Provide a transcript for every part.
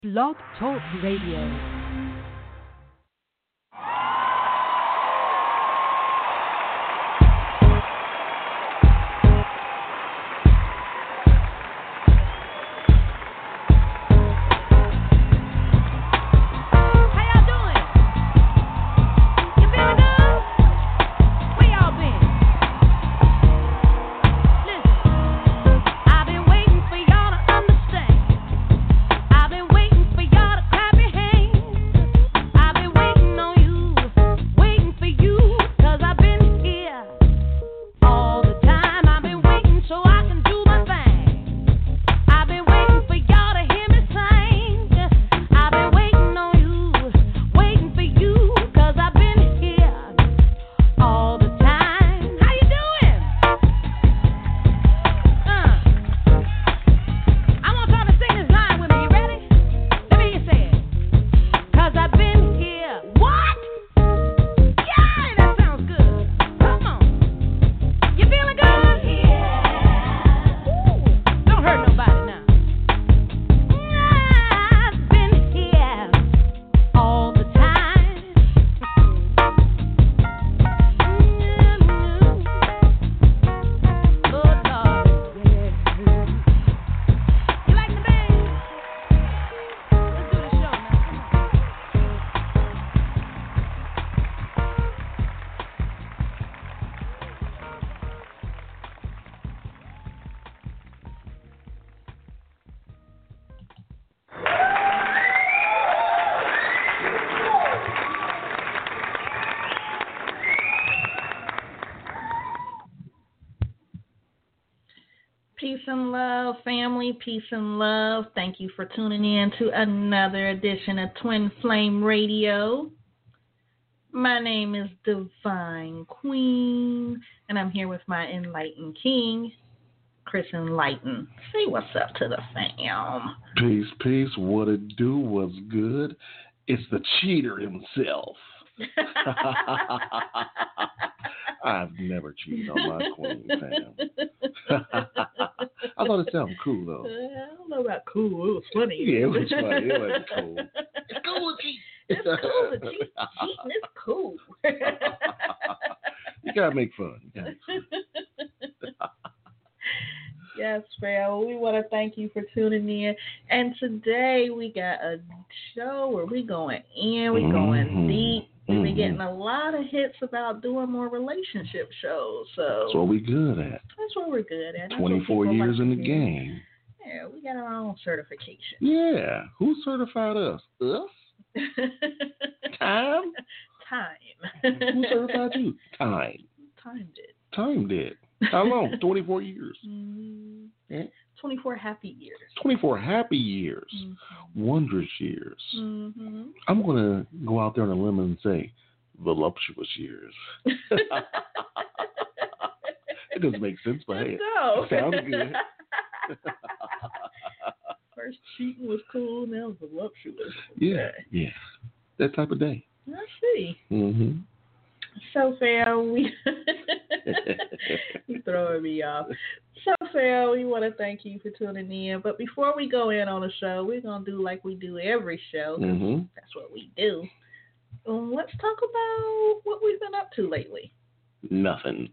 Blog Talk Radio. Peace and love, family. Peace and love. Thank you for tuning in to another edition of Twin Flame Radio. My name is Divine Queen, and I'm here with my enlightened king, Chris Enlighten. Say what's up to the fam. Peace, peace. What it do? What's good? It's the cheater himself. I've never cheated on my queen, fam. I thought it sounded cool, though. I don't know about cool. It was funny. Yeah, it was funny. It wasn't cool. It's cool to cheat. It's cool to cheat. Cheating is cool. You gotta make fun. Yes, fam. We want to thank you for tuning in. And today we got a show where we going in. We going deep. We've been getting a lot of hits about doing more relationship shows. So that's what we good at. That's what we're good at. 24 years in the game. Yeah, we got our own certification. Yeah. Who certified us? Us? Time? Time. Who certified you? Time. Time did. Time did. How long? 24 years. Yeah. 24 happy years. 24 happy years. Wondrous years. I'm going to go out there on a limb and say voluptuous years. It doesn't make sense, but hey, it sounds good. First cheating was cool, now voluptuous. Yeah. That type of day. I see. So, fam, you're throwing me off. So, fam, we want to thank you for tuning in. But before we go in on the show, we're going to do like we do every show. That's what we do. Let's talk about what we've been up to lately. Nothing.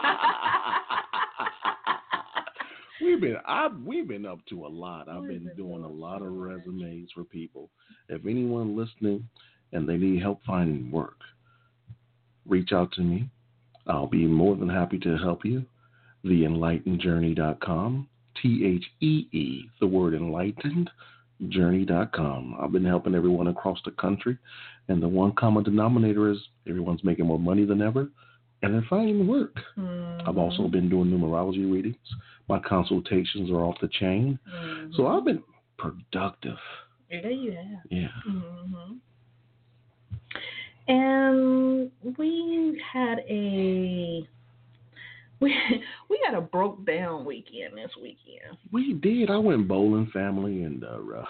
We've been up to a lot. I've been doing a lot of resumes for people. If anyone listening and they need help finding work, reach out to me. I'll be more than happy to help you. TheEnlightenedJourney.com. THEE, the word enlightened, journey.com. I've been helping everyone across the country, and the one common denominator is everyone's making more money than ever, and they're finding work. I've also been doing numerology readings. My consultations are off the chain. So I've been productive. Yeah, you have. Yeah. And we had a broke down weekend this weekend. We did. I went bowling, family, and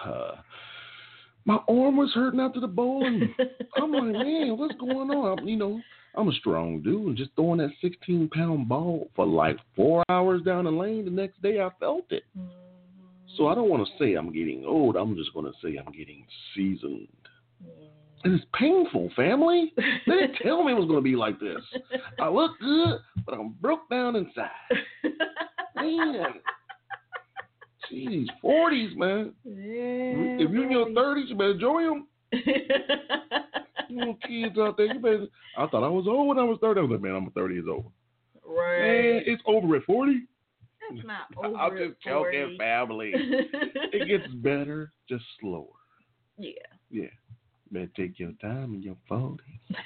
my arm was hurting after the bowling. I'm like, man, what's going on? I'm a strong dude, and just throwing that 16-pound ball for like 4 hours down the lane. The next day, I felt it. So I don't want to say I'm getting old. I'm just going to say I'm getting seasoned. And it's painful, family. They didn't tell me it was going to be like this. I look good, but I'm broke down inside. Man. Jeez, 40s, man. Yeah, if you're in your 30s, you better enjoy them. You know, kids out there, you better. I thought I was old when I was 30. I was like, man, I'm 30 years old. Right. Man, it's over at 40. That's not over I'll just tell their family. It gets better, just slower. Yeah. Yeah. Better take your time in your 40s.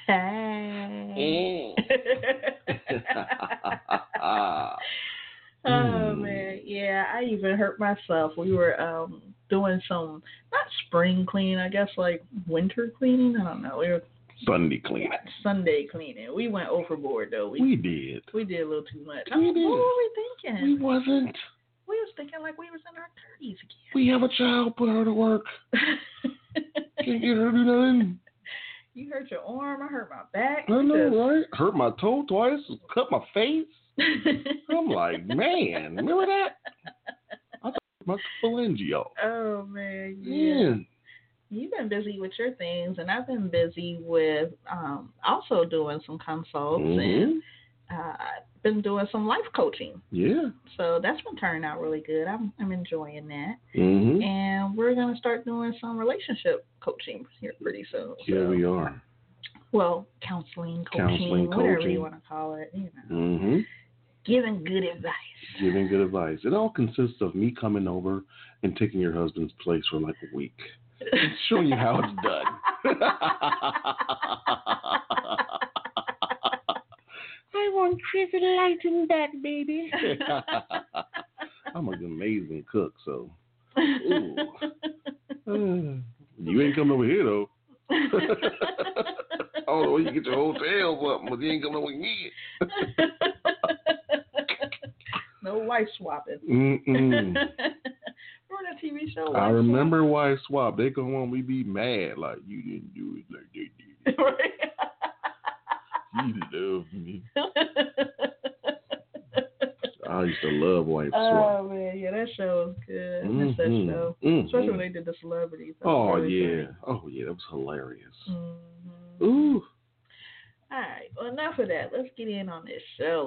Oh man, yeah. I even hurt myself. We were doing some not spring cleaning, I guess like winter cleaning. I don't know. We were Sunday cleaning. Sunday cleaning. We went overboard though. We did. We did a little too much. We did. What were we thinking? We wasn't. We was thinking like we was in our 30s again. We have a child. Put her to work. Can't get her to do nothing. You hurt your arm. I hurt my back. I know, right? Hurt my toe twice. Cut my face. I'm like, man, remember that? I thought it was my phalangeal. Oh, man. Yeah. Man. You've been busy with your things, and I've been busy with also doing some consults and been doing some life coaching. Yeah. So that's been turning out really good. I'm enjoying that. Mm-hmm. And we're going to start doing some relationship coaching here pretty soon. Yeah, we are. Well, counseling, coaching, whatever you want to call it. You know. Mm-hmm. Giving good advice. Giving good advice. It all consists of me coming over and taking your husband's place for like a week. And showing you how it's done. I want Chris Lighten back, baby. I'm an amazing cook, so. You ain't coming over here, though. I don't know where you get your hotel or something, but you ain't coming over here. No wife swapping. Remember that TV show? I remember Wife Swap. They come on, we be mad like you didn't do it like they did. Right. You love me. I used to love Wife Swap. Oh man, yeah, that show was good. I miss that show, especially when they did the celebrities. Oh yeah, funny. That was hilarious. Mm-hmm. Ooh. All right, well, enough of that. Let's get in on this show.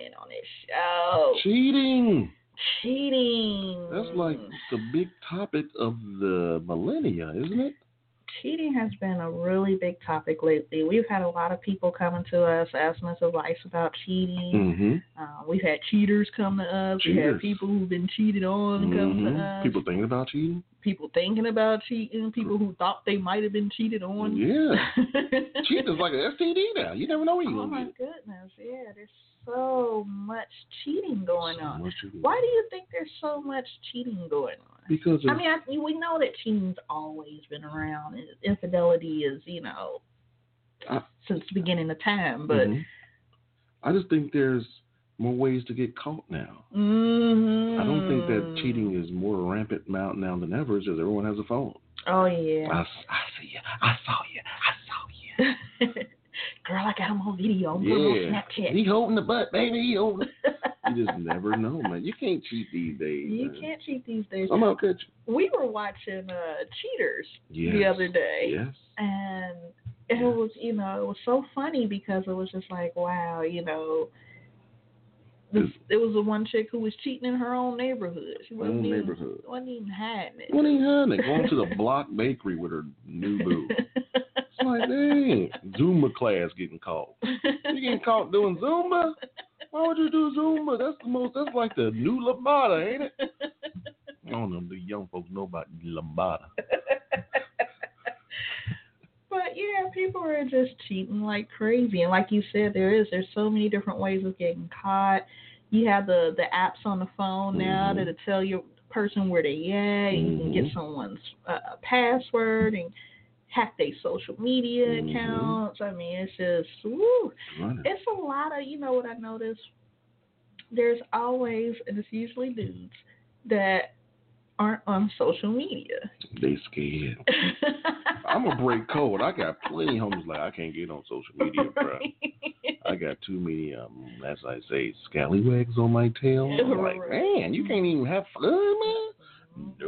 Cheating. Cheating. That's like the big topic of the millennia, isn't it? Cheating has been a really big topic lately. We've had a lot of people coming to us asking us advice about cheating. Mm-hmm. We've had cheaters come to us. We've had people who've been cheated on come to us. People thinking about cheating. People who thought they might have been cheated on. Yeah. Cheating is like an STD now. You never know when you're going to get it. Oh, my goodness. Yeah, there's so much cheating going on. Why do you think there's so much cheating going on? Because we know that cheating's always been around. Infidelity is, since the beginning of time. But I just think there's more ways to get caught now. Mm-hmm. I don't think that cheating is more rampant now than ever. It's just everyone has a phone. Oh, yeah. I see you. I saw you. Girl, I got him on video. I'm putting him on Snapchat. He holding the butt, baby. He holding it. You just never know, man. You can't cheat these days. You can't cheat these days. I'm out catch you. We were watching Cheaters the other day. Yes. And it was, it was so funny because it was just like, wow, it was the one chick who was cheating in her own neighborhood. She wasn't even hiding it. Going to the Block Bakery with her new boo. It's like, dang, Zumba class getting caught. You getting caught doing Zumba? Why would you do Zumba? That's like the new Lambada, ain't it? I don't know, the young folks know about Lambada. But yeah, people are just cheating like crazy. And like you said, there's so many different ways of getting caught. You have the apps on the phone now that'll tell your person where they at. You can get someone's password and hack their social media accounts. I mean, it's just, it's a lot of, what I noticed? There's always, and it's usually dudes, that aren't on social media. They scared. I'm going to break code. I got plenty of homies like, I can't get on social media, bro. I got too many, as I say, scallywags on my tail. I'm like, man, you can't even have fun, man?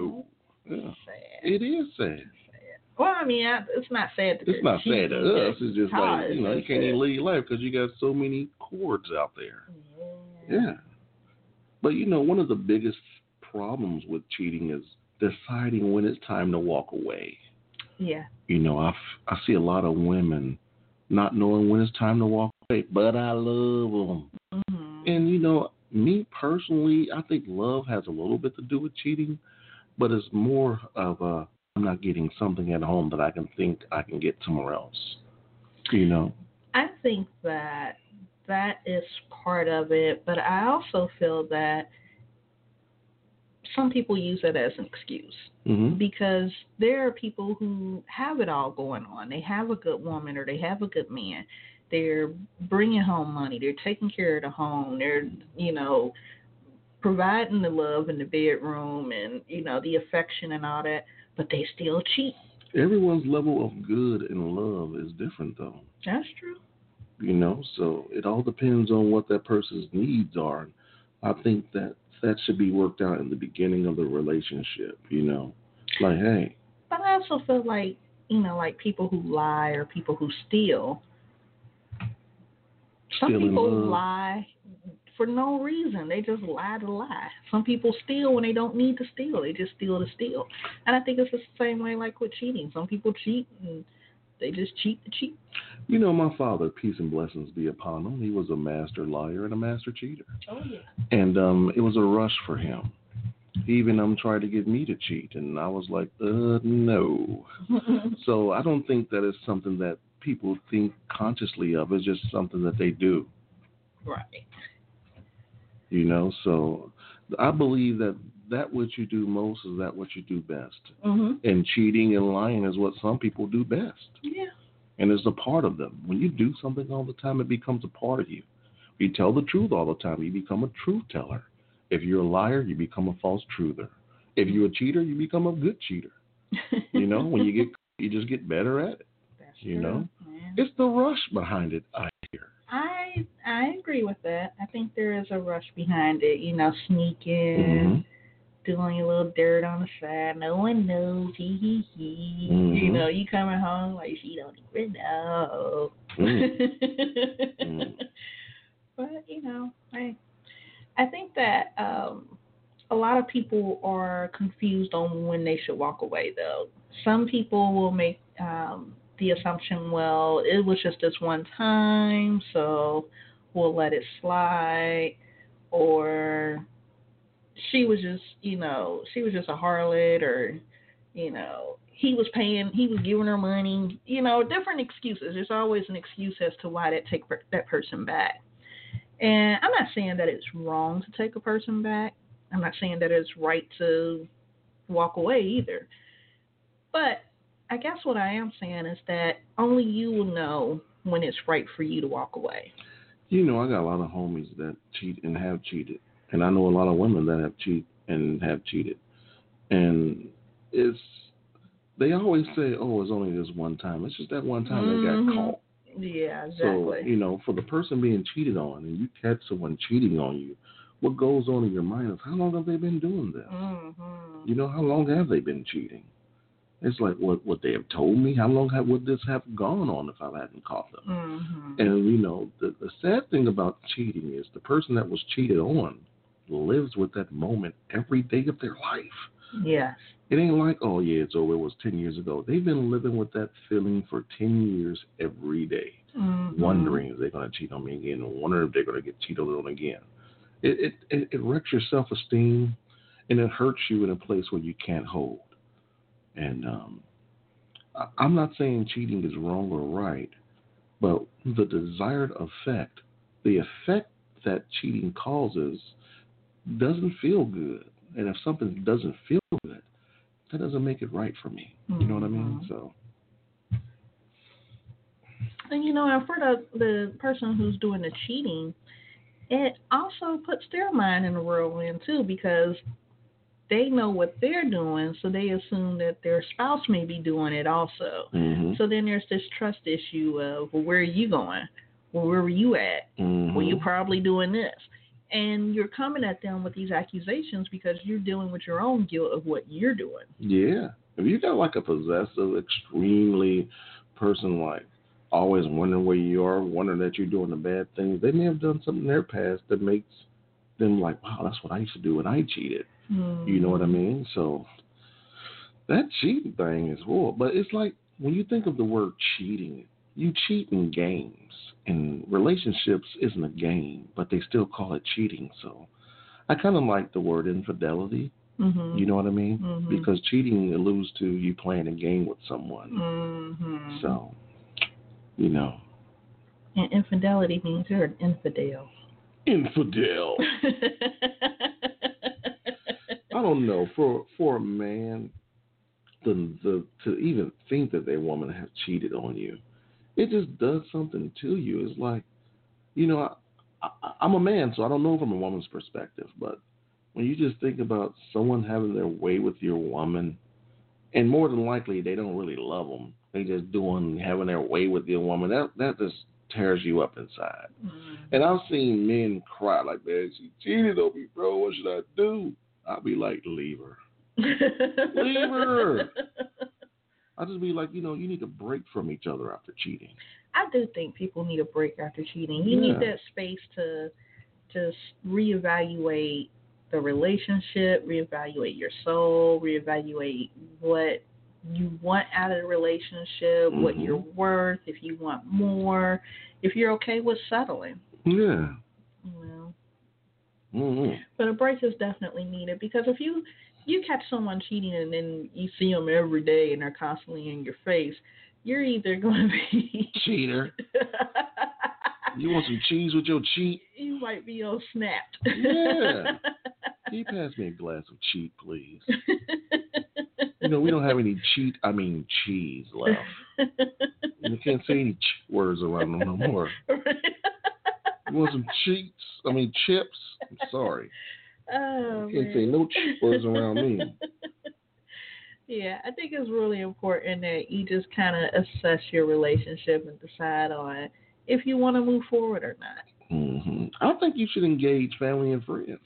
It is sad. Well, I mean, it's not sad. It's not sad to us. It's just like, you can't even live your life because you got so many cords out there. Yeah. But, one of the biggest problems with cheating is deciding when it's time to walk away. Yeah. I see a lot of women not knowing when it's time to walk away, but I love them. Mm-hmm. And, me personally, I think love has a little bit to do with cheating, but it's more of I'm not getting something at home that I think I can get somewhere else. I think that is part of it, but I also feel that some people use it as an excuse. Mm-hmm. Because there are people who have it all going on. They have a good woman or they have a good man. They're bringing home money. They're taking care of the home. They're, providing the love in the bedroom and, the affection and all that, but they still cheat. Everyone's level of good and love is different, though. That's true. So it all depends on what that person's needs are. I think that should be worked out in the beginning of the relationship, Like, hey. But I also feel like, like people who lie or people who steal. Some people lie for no reason. They just lie to lie. Some people steal when they don't need to steal. They just steal to steal. And I think it's the same way like with cheating. Some people cheat and they just cheat to cheat. My father, peace and blessings be upon him, he was a master liar and a master cheater. Oh, yeah. And it was a rush for him. He even tried to get me to cheat, and I was like, no. So I don't think that it's something that people think consciously of. It's just something that they do. Right. So I believe that what you do most is that what you do best. Mm-hmm. And cheating and lying is what some people do best. Yeah. And it's a part of them. When you do something all the time, it becomes a part of you. You tell the truth all the time, you become a truth teller. If you're a liar, you become a false truther. If you're a cheater, you become a good cheater. When you just get better at it. That's true. It's the rush behind it, I hear. I agree with that. I think there is a rush behind it. Sneaking, doing a little dirt on the side. No one knows. He. Mm-hmm. You coming home like she don't even know. But I think that a lot of people are confused on when they should walk away. Though some people will make the assumption, well, it was just this one time, so we'll let it slide, or she was just a harlot, or he was giving her money, different excuses. There's always an excuse as to why they take that person back. And I'm not saying that it's wrong to take a person back. I'm not saying that it's right to walk away either. But I guess what I am saying is that only you will know when it's right for you to walk away. I got a lot of homies that cheat and have cheated. And I know a lot of women that have cheated and have cheated. And they always say, oh, it's only this one time. It's just that one time they got caught. Yeah, exactly. So, for the person being cheated on and you catch someone cheating on you, what goes on in your mind is, how long have they been doing this? Mm-hmm. How long have they been cheating? It's like, what they have told me? How long would this have gone on if I hadn't caught them? Mm-hmm. And, the sad thing about cheating is the person that was cheated on lives with that moment every day of their life. Yes. It ain't like, oh, yeah, it's over. It was 10 years ago. They've been living with that feeling for 10 years every day, wondering if they're going to cheat on me again, and wondering if they're going to get cheated on again. It wrecks your self-esteem, and it hurts you in a place where you can't hold. And I'm not saying cheating is wrong or right, but the desired effect, the effect that cheating causes, doesn't feel good. And if something doesn't feel good, that doesn't make it right for me. You know what I mean? So. And for the person who's doing the cheating, it also puts their mind in a whirlwind too, because they know what they're doing, so they assume that their spouse may be doing it also. Mm-hmm. So then there's this trust issue of, well, where are you going? Well, where were you at? Mm-hmm. Well, you're probably doing this. And you're coming at them with these accusations because you're dealing with your own guilt of what you're doing. Yeah. If you got like a possessive, extremely person like always wondering where you are, wondering that you're doing the bad things, they may have done something in their past that makes them like, wow, that's what I used to do when I cheated. Mm-hmm. You know what I mean? So that cheating thing is horrible. But it's like when you think of the word cheating, you cheat in games. And relationships isn't a game, but they still call it cheating. So I kind of like the word infidelity. Mm-hmm. You know what I mean? Mm-hmm. Because cheating alludes to you playing a game with someone. Mm-hmm. So, you know. And infidelity means you're an infidel. Infidel. I don't know. For a man to even think that their woman has cheated on you, it just does something to you. It's like, you know, I'm a man, so I don't know from a woman's perspective, but when you just think about someone having their way with your woman, and more than likely they don't really love them, they just having their way with your woman, that just tears you up inside. Mm-hmm. And I've seen men cry like, man, she cheated on me, bro. What should I do? I'll be like, leave her. Leave her. I'll just be like, you need to break from each other after cheating. I do think people need a break after cheating. You need that space to just reevaluate the relationship, reevaluate your soul, reevaluate what you want out of the relationship, mm-hmm. what you're worth, if you want more, if you're okay with settling. Yeah. Mm-hmm. But a break is definitely needed, because if you catch someone cheating and then you see them every day and they're constantly in your face, you're either going to be... Cheater. You want some cheese with your cheat? You might be all snapped. Yeah. Can you pass me a glass of cheat, please? We don't have any cheese left. You can't say any words around them no more. You want some chips? I'm sorry. Oh, you can't say no cheap words around me. Yeah, I think it's really important that you just kind of assess your relationship and decide on if you want to move forward or not. Mm-hmm. I think you should engage family and friends.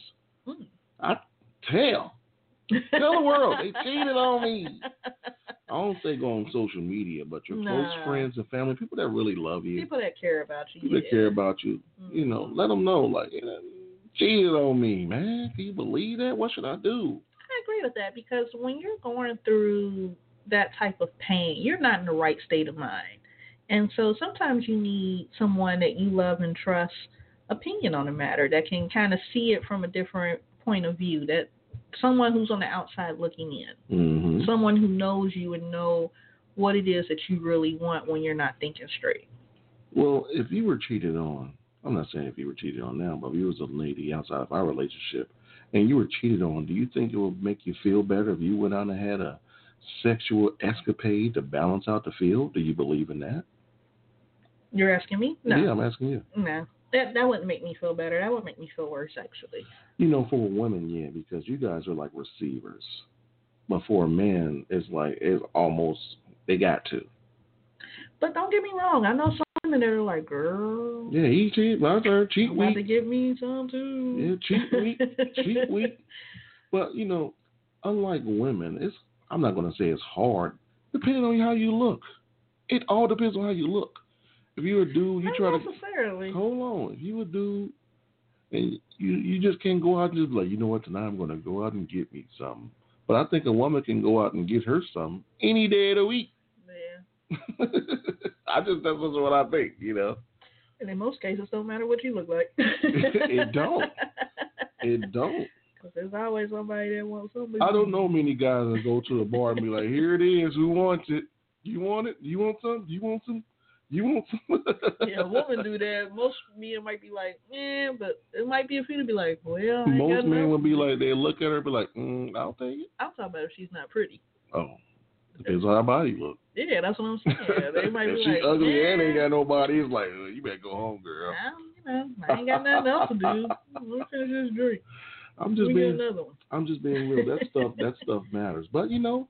Tell the world they cheated on me. I don't say go on social media, but your close friends and family, people that really love you, people that care about you, people that care about you, mm-hmm. Let them know, like, cheated on me, man. Can you believe that? What should I do? I agree with that, because when you're going through that type of pain, you're not in the right state of mind. And so sometimes you need someone that you love and trust opinion on the matter, that can kind of see it from a different point of view, that someone who's on the outside looking in, mm-hmm. someone who knows you and know what it is that you really want when you're not thinking straight. Well, if you were cheated on, I'm not saying if you were cheated on now, but if you was a lady outside of our relationship and you were cheated on, do you think it would make you feel better if you went out and had a sexual escapade to balance out the field? Do you believe in that? You're asking me? No. Yeah, I'm asking you. No. That wouldn't make me feel better. That would make me feel worse, actually. For women, yeah, because you guys are like receivers. But for a man, it's almost, they got to. But don't get me wrong. I know some women that are like, girl. Yeah, he cheat. My turn. Cheat week. About to give me some, too. Yeah, cheat week. Cheat week. But, unlike women, I'm not going to say it's hard, depending on how you look. It all depends on how you look. If you're a dude, you try to... Not necessarily. Hold on. If you're a dude, and you just can't go out and just be like, you know what, tonight I'm going to go out and get me something. But I think a woman can go out and get her something any day of the week. Yeah. That's what I think, And in most cases, don't matter what you look like. It don't. It don't. Because there's always somebody that wants something. I don't know many guys that go to the bar and be like, here it is, who wants it? You want it? You want some? You want some? You want some? Yeah, a woman do that. Most men might be like, but it might be a few to be like, well, most men would be like, they look at her and be like, I'll take it. I'm talking about if she's not pretty. Oh, depends on how body look. Yeah, that's what I'm saying. They might be if she ugly and ain't got no body, it's like, you better go home, girl. I ain't got nothing else to do. Let me finish this drink. I'm just being real. That stuff matters. But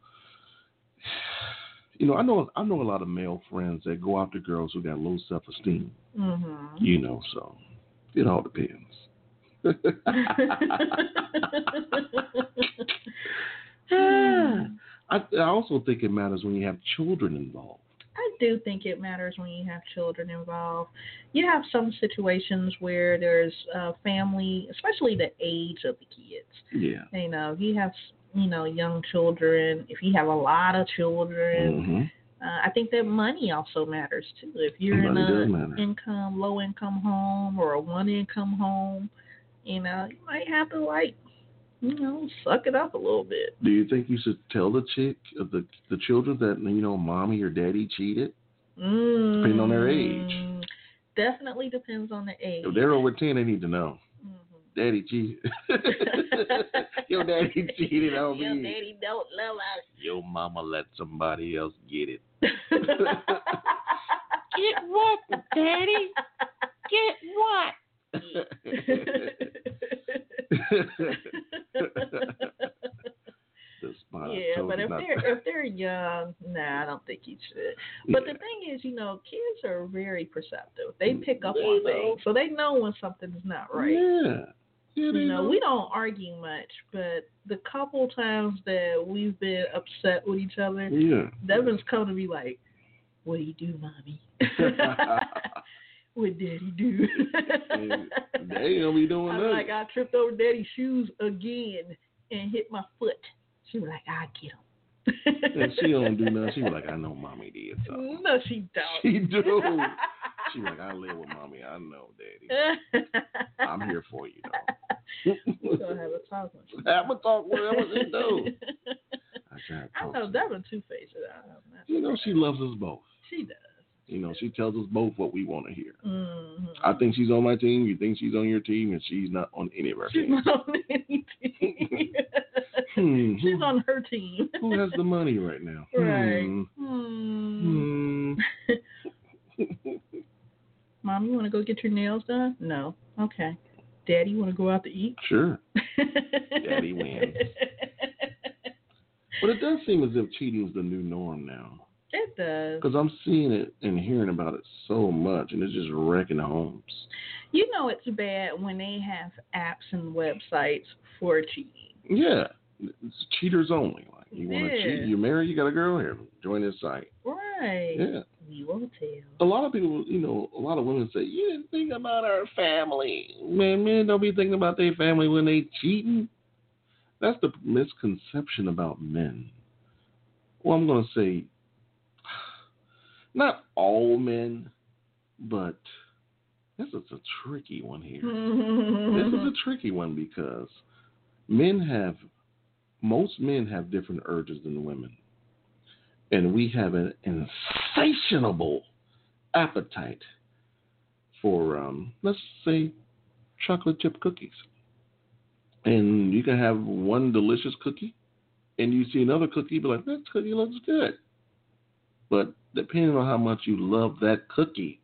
I know a lot of male friends that go after girls who got low self-esteem. Mm-hmm. So it all depends. I also think it matters when you have children involved. I do think it matters when you have children involved. You have some situations where there's family, especially the age of the kids. Yeah. You know, if you have, young children, if you have a lot of children, I think that money also matters too. If you're in a low income home or a one income home, you might have to suck it up a little bit. Do you think you should tell the children that, mommy or daddy cheated? Depending on their age. Definitely depends on the age. If they're over 10, they need to know. Daddy cheated. Your daddy cheated on me. Your daddy don't love us. Your mama let somebody else get it. Get what, Daddy? Get what? But if they're young, I don't think you should. But the thing is, kids are very perceptive. They pick up on things, so they know when something's not right. Yeah, we don't argue much, but the couple times that we've been upset with each other, Devin's come to me like, "What do you do, mommy?" What Daddy do? Daddy don't be doing that. Like, I tripped over Daddy's shoes again and hit my foot. She was like, I get him. And she don't do nothing. She was like, I know mommy did something. No, she don't. She do. She was like, I live with mommy. I know, Daddy. I'm here for you, though. We're going to have a talk with you. Have a talk with her. What she do? I know Devin two-faced. She loves us both. She does. She tells us both what we want to hear. I think she's on my team. You think she's on your team, and she's not on any of our teams. She's not on any team. She's on her team. Who has the money right now? Right. Mom, you want to go get your nails done? No. Okay. Daddy, you want to go out to eat? Sure. Daddy wins. But it does seem as if cheating is the new norm now. It does. Because I'm seeing it and hearing about it so much, and it's just wrecking homes. It's bad when they have apps and websites for cheating. Yeah. It's cheaters only. Like, you want to cheat, you're married, you got a girl here. Join this site. Right. Yeah. We won't tell. A lot of people, a lot of women say, you didn't think about our family. Man, men don't be thinking about their family when they cheating. That's the misconception about men. Well, I'm going to say, not all men, but this is a tricky one here. This is a tricky one because most men have different urges than women. And we have an insatiable appetite for, let's say, chocolate chip cookies. And you can have one delicious cookie, and you see another cookie, be like, that cookie looks good. But depending on how much you love that cookie,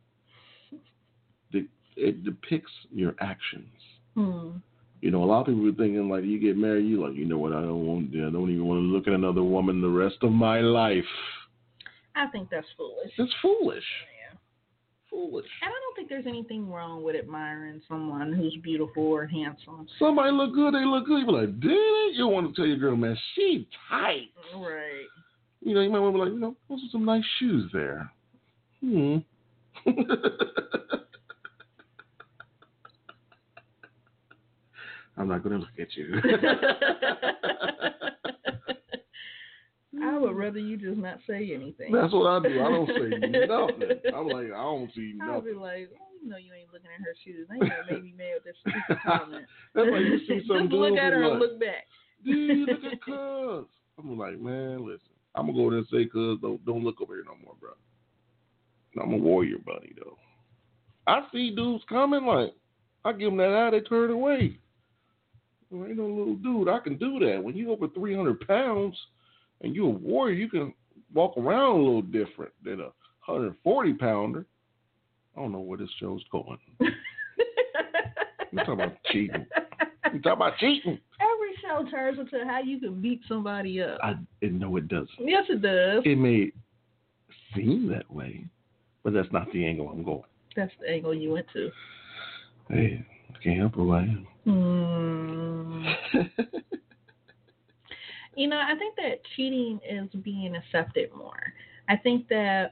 it depicts your actions. A lot of people are thinking, like, you get married, you like, you know what, I don't even want to look at another woman the rest of my life. I think that's foolish. It's foolish. Yeah. Foolish. And I don't think there's anything wrong with admiring someone who's beautiful or handsome. Somebody look good, they look good. You be like, did it? You want to tell your girl, man, she tight. Right. You might want to be like, those are some nice shoes there. I'm not going to look at you. I would rather you just not say anything. That's what I do. I don't say nothing. I'm like, I don't see nothing. I'll be like, you ain't looking at her shoes. They ain't gonna make me mad with this stupid comment. That's like you see something. Just look at her and look back. Dude, look at cuz. I'm like, man, listen. I'm gonna go over there and say, cuz, don't look over here no more, bro. I'm a warrior buddy, though. I see dudes coming, like, I give them that eye, they turn away. Well, ain't no little dude. I can do that. When you over 300 pounds and you a warrior, you can walk around a little different than a 140-pounder. I don't know where this show's going. You talking about cheating. You talking about cheating. Every show turns into how you can beat somebody up. No, it doesn't. Yes, it does. It may seem that way, but that's not the angle I'm going. That's the angle you went to. Hey, I can't help who I am. I think that cheating is being accepted more. I think that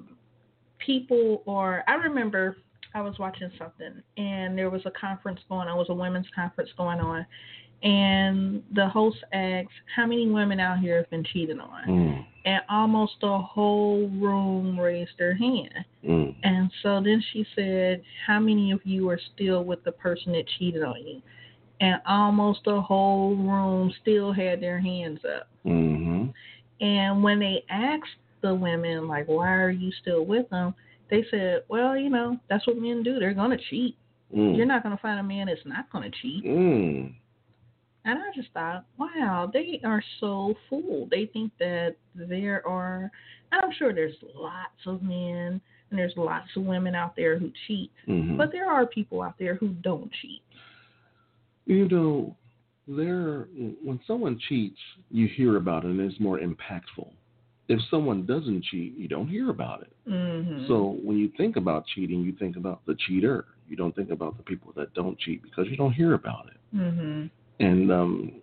I remember I was watching something and there was a conference going on, it was a women's conference going on, and the host asked, how many women out here have been cheated on? And almost the whole room raised their hand. And so then she said, how many of you are still with the person that cheated on you? And almost the whole room still had their hands up. And when they asked the women, like, why are you still with them? They said, well, that's what men do. They're going to cheat. You're not going to find a man that's not going to cheat. And I just thought, wow, they are so fooled. They think that there are, and I'm sure there's lots of men and there's lots of women out there who cheat. But there are people out there who don't cheat. When someone cheats, you hear about it and it's more impactful. If someone doesn't cheat, you don't hear about it. So when you think about cheating, you think about the cheater. You don't think about the people that don't cheat because you don't hear about it. And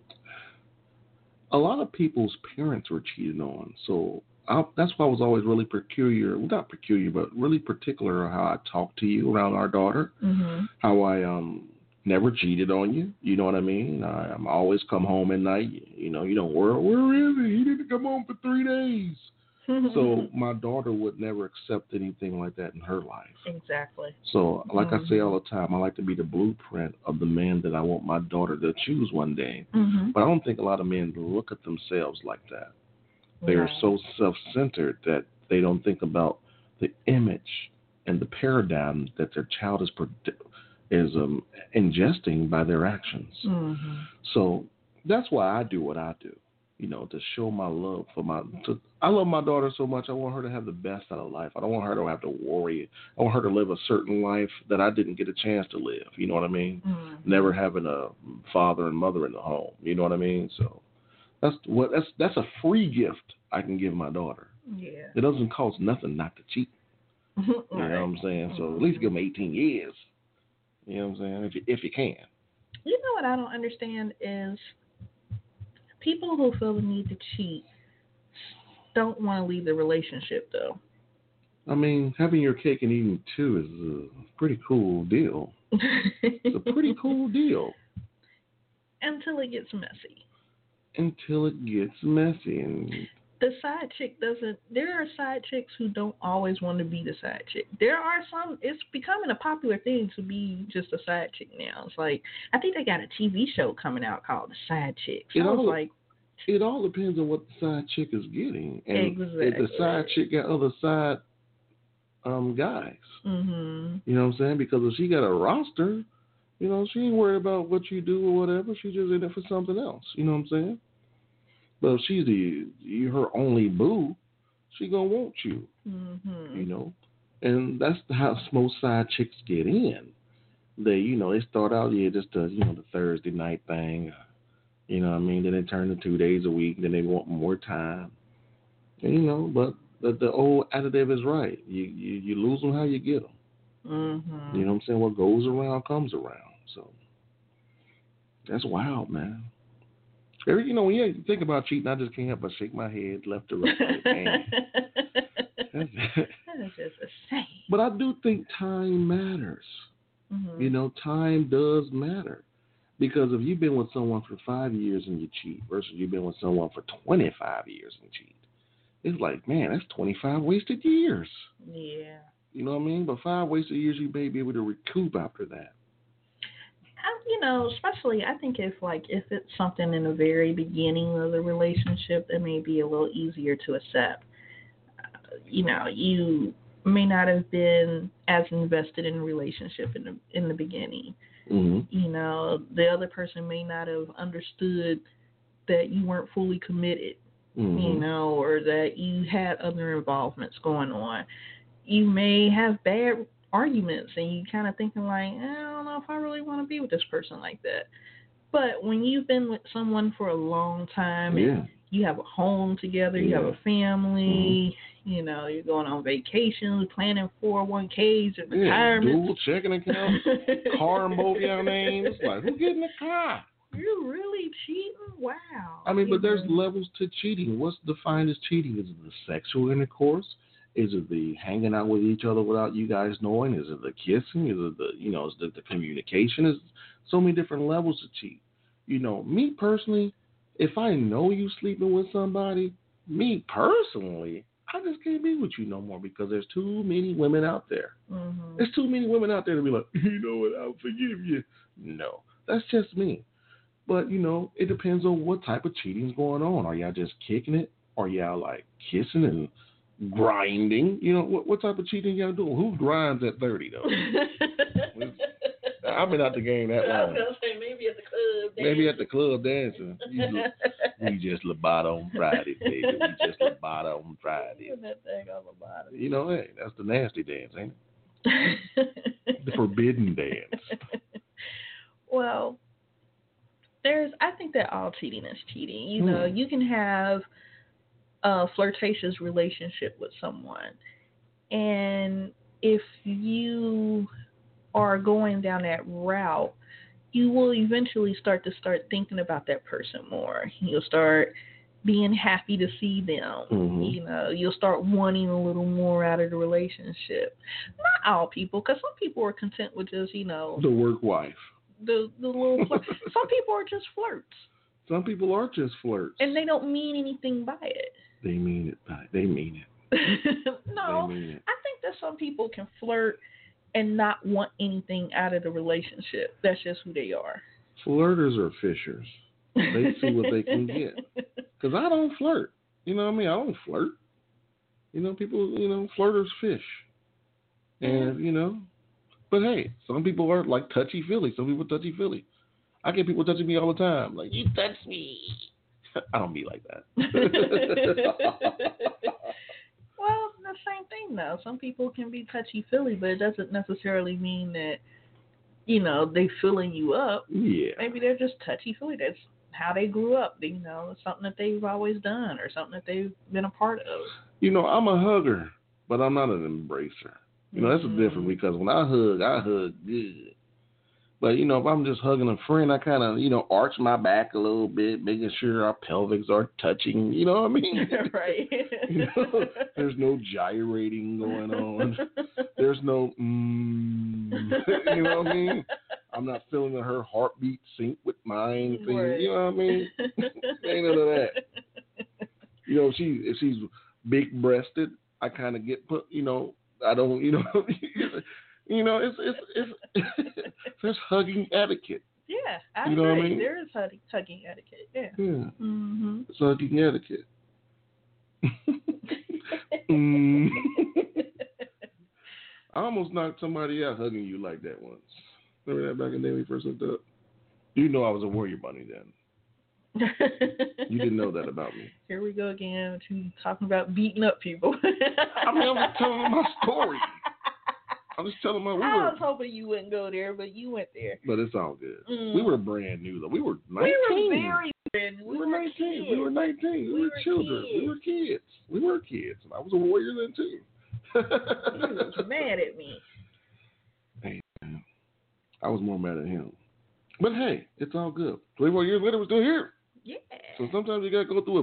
a lot of people's parents were cheated on. So that's why I was always really not peculiar, but really particular on how I talk to you around our daughter, how I never cheated on you. You know what I mean? I'm always come home at night. You don't worry, where is he? He didn't come home for 3 days. So my daughter would never accept anything like that in her life. Exactly. So like I say all the time, I like to be the blueprint of the man that I want my daughter to choose one day. But I don't think a lot of men look at themselves like that. They are so self-centered that they don't think about the image and the paradigm that their child is ingesting by their actions. So that's why I do what I do, to show my love I love my daughter so much. I want her to have the best out of life. I don't want her to have to worry. I want her to live a certain life that I didn't get a chance to live. You know what I mean? Never having a father and mother in the home. You know what I mean? So that's a free gift I can give my daughter. Yeah. It doesn't cost nothing not to cheat. You know what I'm saying? So at least give them 18 years. You know what I'm saying? If you can. You know what I don't understand is people who feel the need to cheat don't want to leave the relationship, though. I mean, having your cake and eating too is a pretty cool deal. It's a pretty cool deal. Until it gets messy. Until it gets messy. And the side chick doesn't. There are side chicks who don't always want to be the side chick. There are some. It's becoming a popular thing to be just a side chick now. It's like, I think they got a TV show coming out called The Side Chicks. It all depends on what the side chick is getting. And exactly. If the side chick got other side guys. You know what I'm saying? Because if she got a roster, she ain't worried about what you do or whatever. She's just in it for something else. You know what I'm saying? But if she's her only boo, she gonna want you. And that's how most side chicks get in. They start out just the Thursday night thing. You know what I mean? Then they turn to 2 days a week. Then they want more time. And, but the old additive is right. You lose them how you get them. You know what I'm saying? What goes around comes around. So that's wild, man. When you think about cheating, I just can't help but shake my head left to right. That is just insane. But I do think time matters. Time does matter. Because if you've been with someone for 5 years and you cheat versus you've been with someone for 25 years and cheat, it's like, man, that's 25 wasted years. Yeah. You know what I mean? But 5 wasted years you may be able to recoup after that. Especially I think if it's something in the very beginning of the relationship, it may be a little easier to accept. You may not have been as invested in the relationship in the beginning. The other person may not have understood that you weren't fully committed, or that you had other involvements going on. You may have bad arguments and you kind of thinking like, I don't know if I really want to be with this person like that. But when you've been with someone for a long time and you have a home together, you have a family, you're going on vacations, planning 401ks and retirement. Dual checking account, car in both your names. Like, who getting the car? You're really cheating? Wow. I mean, but there's levels to cheating. What's defined as cheating? Is it the sexual intercourse? Is it the hanging out with each other without you guys knowing? Is it the kissing? Is it is it the communication? Is so many different levels to cheat. Me personally, if I know you sleeping with somebody, me personally, I just can't be with you no more because there's too many women out there. Mm-hmm. There's too many women out there to be like, you know what, I'll forgive you. No, that's just me. But, it depends on what type of cheating's going on. Are y'all just kicking it? Are y'all like kissing and grinding? What type of cheating y'all doing? Who grinds at 30 though? I've been out the game that long. I was going to say maybe at the club dancing. Maybe at the club dancing. We just Labada on Friday, baby. We just Labada on Friday. That thing on Labada. Hey, that's the nasty dance, ain't it? The forbidden dance. Well, I think that all cheating is cheating. You can have a flirtatious relationship with someone, and if you are going down that route, you will eventually start thinking about that person more. You'll start being happy to see them. Mm-hmm. You'll start wanting a little more out of the relationship. Not all people, because some people are content with just, the work wife. The little flirt. Some people are just flirts. Some people are just flirts. And they don't mean anything by it. They mean it. No. They mean it. I think that some people can flirt and not want anything out of the relationship. That's just who they are. Flirters are fishers. They see what they can get. Because I don't flirt. You know what I mean? I don't flirt. People, flirters fish. And, but hey, some people are like touchy-feely. Some people touchy-feely. I get people touching me all the time. Like, you touch me. I don't be like that. Well, the same thing, though. Some people can be touchy-feely, but it doesn't necessarily mean that, they filling you up. Yeah. Maybe they're just touchy-feely. That's how they grew up. It's something that they've always done or something that they've been a part of. I'm a hugger, but I'm not an embracer. That's the difference because when I hug good. But, if I'm just hugging a friend, I kind of, arch my back a little bit, making sure our pelvics are touching. You know what I mean? Right. There's no gyrating going on. There's no, you know what I mean? I'm not feeling her heartbeat sync with mine. Right. You know what I mean? Ain't none of that. If she's big-breasted, I kind of get put, I don't, it's there's hugging etiquette. Yeah, I agree. What I mean? There is hugging etiquette. Yeah. Mm-hmm. It's hugging etiquette. I almost knocked somebody out hugging you like that once. Remember that back in the day when we first hooked up? I was a warrior bunny then. You didn't know that about me. Here we go again. Talking about beating up people. I'm just telling my story. I'm just telling my. I was hoping you wouldn't go there, but you went there. But it's all good. We were brand new though. We were 19. We were very brand new. We were 19. Kids. We were 19. We were children. Kids. We were kids. We were kids. And I was a warrior then too. You was mad at me. Hey, man. I was more mad at him. But hey, it's all good. 24 years later, we're still here. Yeah. So sometimes you gotta go through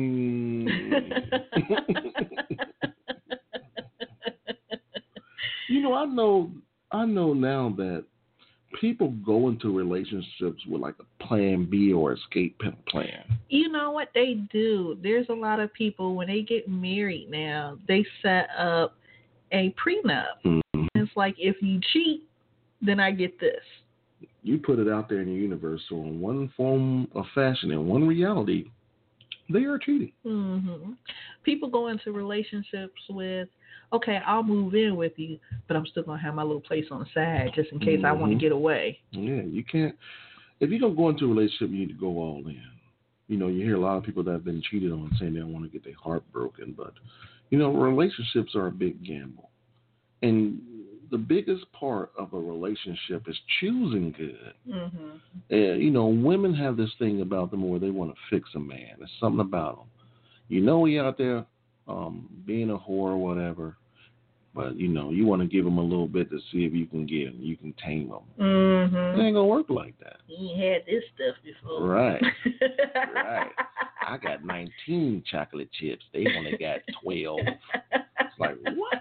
I know now that people go into relationships with like a plan B or escape plan. You know what they do? There's a lot of people, when they get married now, they set up a prenup. Mm-hmm. It's like, if you cheat, then I get this. You put it out there in the universe, so in one form of fashion, in one reality, they are cheating. Mm-hmm. People go into relationships with, okay, I'll move in with you, but I'm still going to have my little place on the side just in case I want to get away. Yeah, you can't. If you're going to go into a relationship, you need to go all in. You hear a lot of people that have been cheated on saying they don't want to get their heart broken, but, relationships are a big gamble. And the biggest part of a relationship is choosing good. Mm-hmm. And, women have this thing about them where they want to fix a man. There's something about them. He out there being a whore or whatever, But, you want to give them a little bit to see if you can tame them. Mm-hmm. It ain't going to work like that. You ain't had this stuff before. Right. Right. I got 19 chocolate chips. They only got 12. It's like, what?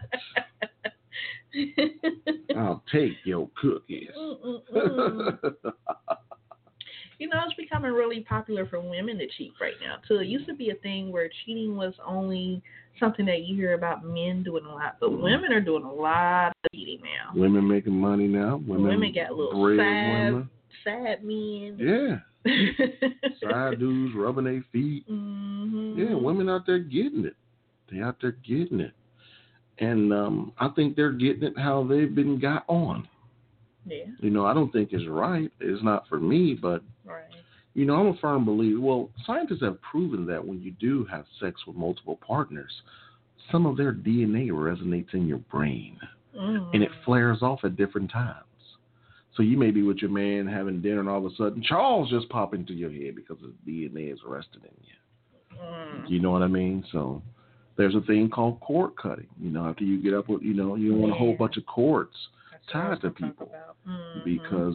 I'll take your cookies. It's becoming really popular for women to cheat right now, too. It used to be a thing where cheating was only something that you hear about men doing a lot, but women are doing a lot of cheating now. Women making money now. Women got little sad men. Yeah. Side dudes rubbing their feet. Mm-hmm. Yeah, women out there getting it. They out there getting it. And I think they're getting it how they've been got on. Yeah. I don't think it's right. It's not for me, but, right. I'm a firm believer. Well, scientists have proven that when you do have sex with multiple partners, some of their DNA resonates in your brain, and it flares off at different times. So you may be with your man having dinner, and all of a sudden, Charles just pop into your head because his DNA is rested in you. You know what I mean? So there's a thing called cord cutting. After you get up with, you don't want a whole bunch of cords tied to people, because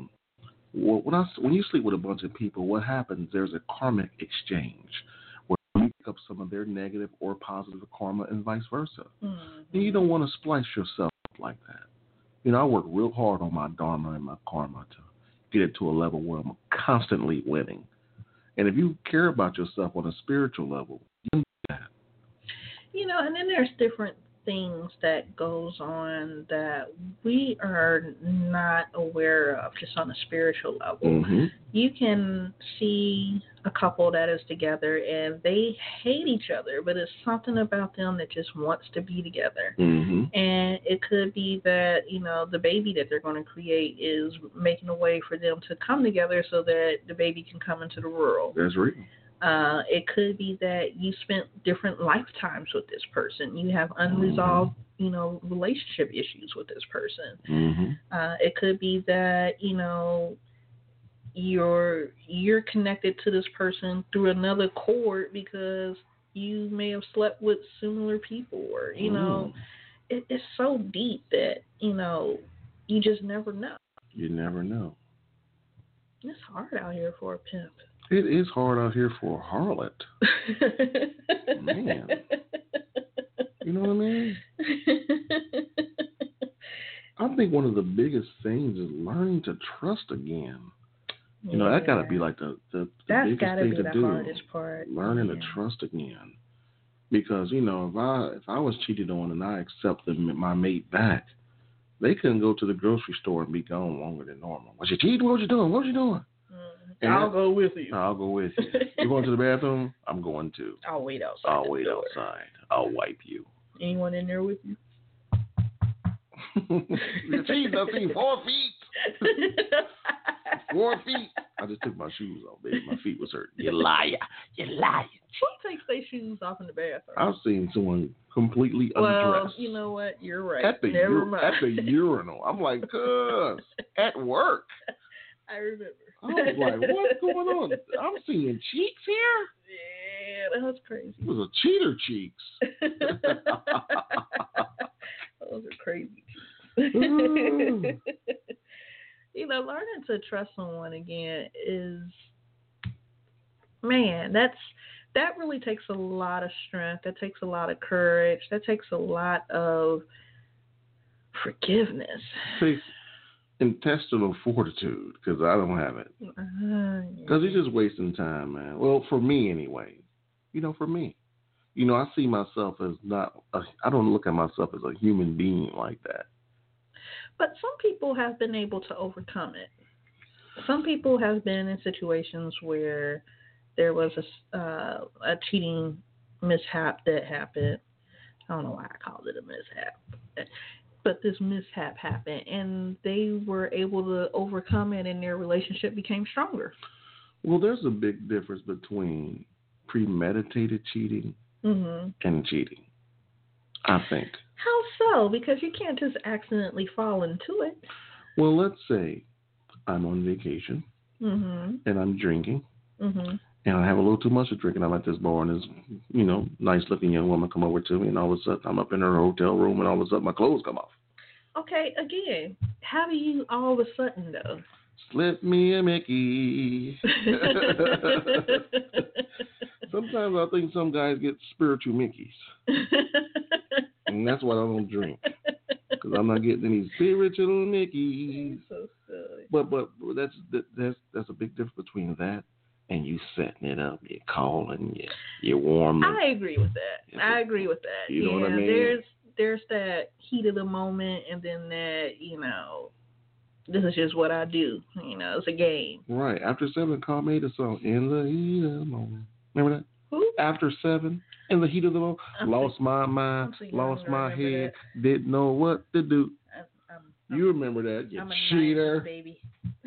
when you sleep with a bunch of people, what happens? There's a karmic exchange where you pick up some of their negative or positive karma, and vice versa. And you don't want to splice yourself up like that. I work real hard on my dharma and my karma to get it to a level where I'm constantly winning. And if you care about yourself on a spiritual level, you can do that. And then there's different things that goes on that we are not aware of just on a spiritual level. Mm-hmm. You can see a couple that is together and they hate each other, but it's something about them that just wants to be together. Mm-hmm. And it could be that, the baby that they're going to create is making a way for them to come together so that the baby can come into the world. That's real. It could be that you spent different lifetimes with this person. You have unresolved, relationship issues with this person. Mm-hmm. It could be that, you're connected to this person through another cord because you may have slept with similar people, or, it's so deep that, you just never know. You never know. It's hard out here for a pimp. It is hard out here for a harlot. Man. You know what I mean? I think one of the biggest things is learning to trust again. That got to be like the biggest thing to do. Hardest part. Learning to trust again. Because, if I was cheated on and I accepted my mate back, they couldn't go to the grocery store and be gone longer than normal. Was you cheating? What was you doing? And I'll go with you. I'll go with you. You going to the bathroom? I'm going too. I'll wait outside. I'll wipe you. Anyone in there with you? You're cheating. I've seen 4 feet. 4 feet. I just took my shoes off, baby. My feet was hurt. You liar. Who takes their shoes off in the bathroom? I've seen someone completely undressed. Well, you know what? You're right. At the urinal. I'm like, cuz, at work. I remember. I was like, what's going on? I'm seeing cheeks here? Yeah, that's crazy. It was a cheater cheeks. Those are crazy Ooh. cheeks. Learning to trust someone again is, man, that really takes a lot of strength. That takes a lot of courage. That takes a lot of forgiveness. Takes intestinal fortitude, because I don't have it. Because you're just wasting time, man. Well, for me anyway. For me. I see myself as I don't look at myself as a human being like that. But some people have been able to overcome it. Some people have been in situations where there was a cheating mishap that happened. I don't know why I called it a mishap. But this mishap happened, and they were able to overcome it, and their relationship became stronger. Well, there's a big difference between premeditated cheating and cheating, I think. How so? Because you can't just accidentally fall into it. Well, let's say I'm on vacation and I'm drinking, And I have a little too much to drink, and I'm at this bar, and this, nice looking young woman come over to me, and all of a sudden I'm up in her hotel room, and all of a sudden my clothes come off. Okay, again, how do you all of a sudden though? Slip me a Mickey. Sometimes I think some guys get spiritual Mickeys, and that's why I don't drink, because I'm not getting any spiritual Mickeys. So silly. But that's a big difference between that and you setting it up. You're calling, you're warming. I agree with that. You know what I mean? There's that heat of the moment, and then that, this is just what I do. It's a game. Right. After 7, Carl made a song, In the Heat of the Moment. Remember that? Who? After 7, In the Heat of the Moment. Lost my mind, lost my head, didn't know what to do. You remember that, you cheater. 90s baby.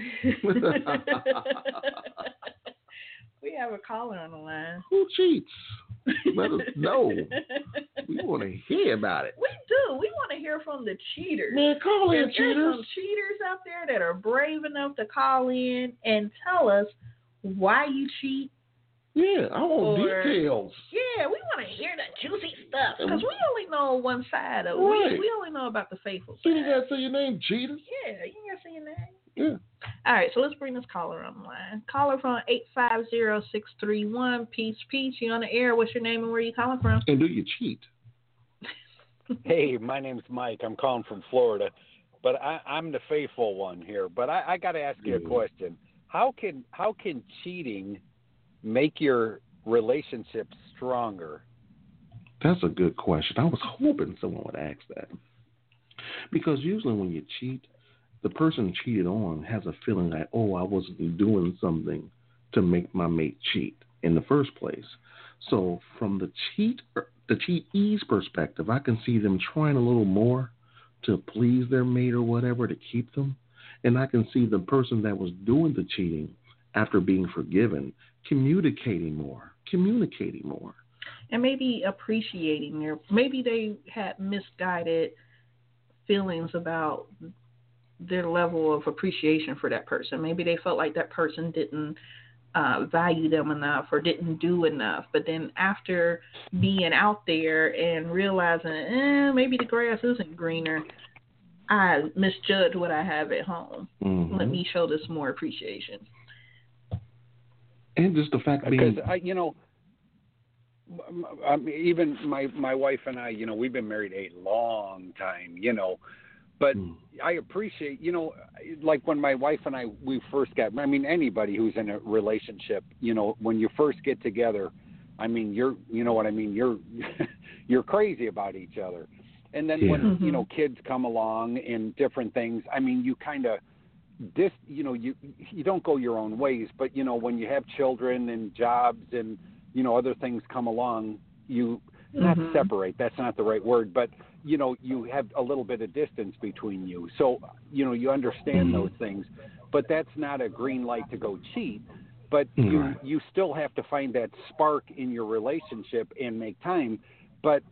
We have a caller on the line. Who cheats? Let us know. We want to hear about it. We do. We want to hear from the cheaters. Man, call in, There's cheaters. some cheaters out there that are brave enough to call in and tell us why you cheat. Yeah, I want details. Yeah, we want to hear that juicy stuff, because we only know one side of it. Right. We only know about the faithful So side. you got to say your name, cheaters? Yeah, you got to say your name. Yeah. All right, so let's bring this caller on the line. Caller from 850-631. Peace. You on the air. What's your name and where you calling from? And do you cheat? Hey, my name's Mike. I'm calling from Florida, but I'm the faithful one here. But I got to ask you a question. How can cheating make your relationship stronger? That's a good question. I was hoping someone would ask that. Because usually when you cheat, the person cheated on has a feeling like, oh, I wasn't doing something to make my mate cheat in the first place. So from the cheatee's perspective, I can see them trying a little more to please their mate or whatever to keep them. And I can see the person that was doing the cheating, after being forgiven, communicating more. And maybe appreciating maybe they had misguided feelings about their level of appreciation for that person. Maybe they felt like that person didn't value them enough or didn't do enough. But then after being out there and realizing, maybe the grass isn't greener, I misjudged what I have at home. Mm-hmm. Let me show this more appreciation. And just the fact being... Because, even my wife and I, we've been married a long time, but I appreciate, like when my wife and we first anybody who's in a relationship, when you first get together, you're crazy about each other. And then when, kids come along and different things, you kind of, you don't go your own ways, but, when you have children and jobs and, other things come along, you not separate, that's not the right word, but, you have a little bit of distance between you. So, you understand those things, but that's not a green light to go cheat. But you still have to find that spark in your relationship and make time. But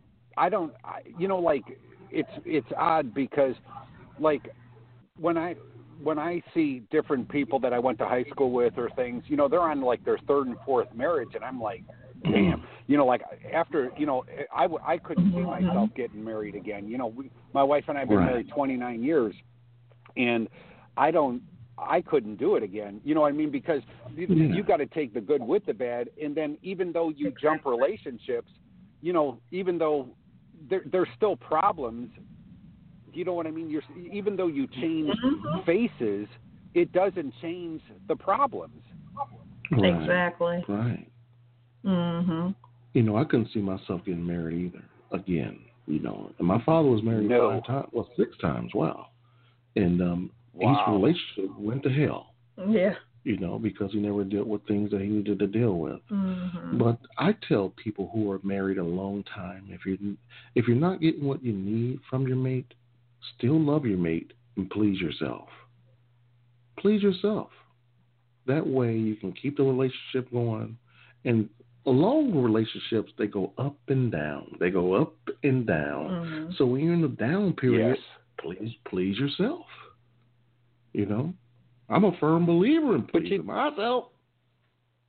it's odd because, like, when I see different people that I went to high school with or things, they're on like their third and fourth marriage, and I'm like, damn, like after, I couldn't see myself getting married again. My wife and I have been married 29 years, and I couldn't do it again. You know what I mean? Because you got to take the good with the bad, and then even though you jump relationships, even though there's still problems. You know what I mean? Even though you change faces, it doesn't change the problems. Right. Exactly. Right. Mm-hmm. I couldn't see myself getting married either again. And my father was married 6 times. Wow. And his relationship went to hell. Yeah. Because he never dealt with things that he needed to deal with. Mm-hmm. But I tell people who are married a long time, if you're not getting what you need from your mate, still love your mate and please yourself. Please yourself. That way you can keep the relationship going. And long relationships, they go up and down. Mm-hmm. So when you're in the down period, please yourself. I'm a firm believer in pleasing myself.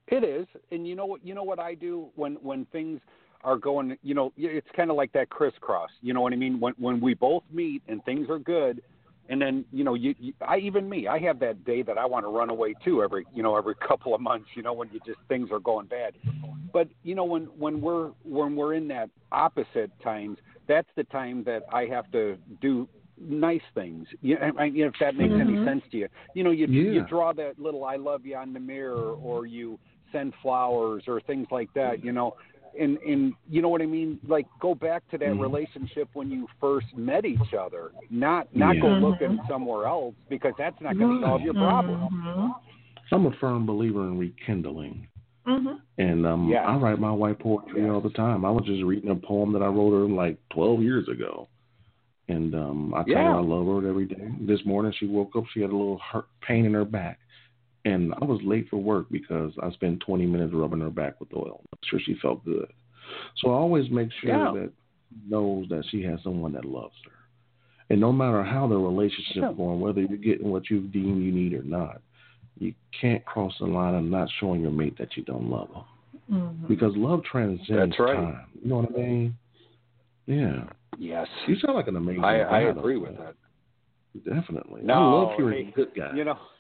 It is, and you know what? You know what I do when things are going. You know, it's kind of like that crisscross. You know what I mean? When we both meet and things are good, and then I have that day that I want to run away too. Every couple of months. You know, when things are going bad. But you know, when we're in that opposite times, that's the time that I have to do nice things. If that makes any sense to you. You know, you draw that little "I love you" on the mirror, or you send flowers or things like that. You know, and you know what I mean. Like, go back to that relationship when you first met each other. Not go looking somewhere else, because that's not going to solve your problem. I'm a firm believer in rekindling. And I write my wife poetry all the time. I was just reading a poem that I wrote her like 12 years ago. And I tell her I love her every day. This morning she woke up, she had a little pain in her back. And I was late for work because I spent 20 minutes rubbing her back with oil. I'm sure she felt good. So I always make sure that she knows that she has someone that loves her. And no matter how the relationship is going, whether you're getting what you deem you need or not, you can't cross the line of not showing your mate that you don't love them. Because love transcends time. You know what I mean? Yeah. Yes. You sound like an amazing guy. I agree with that. Definitely. No, I love hearing good guys.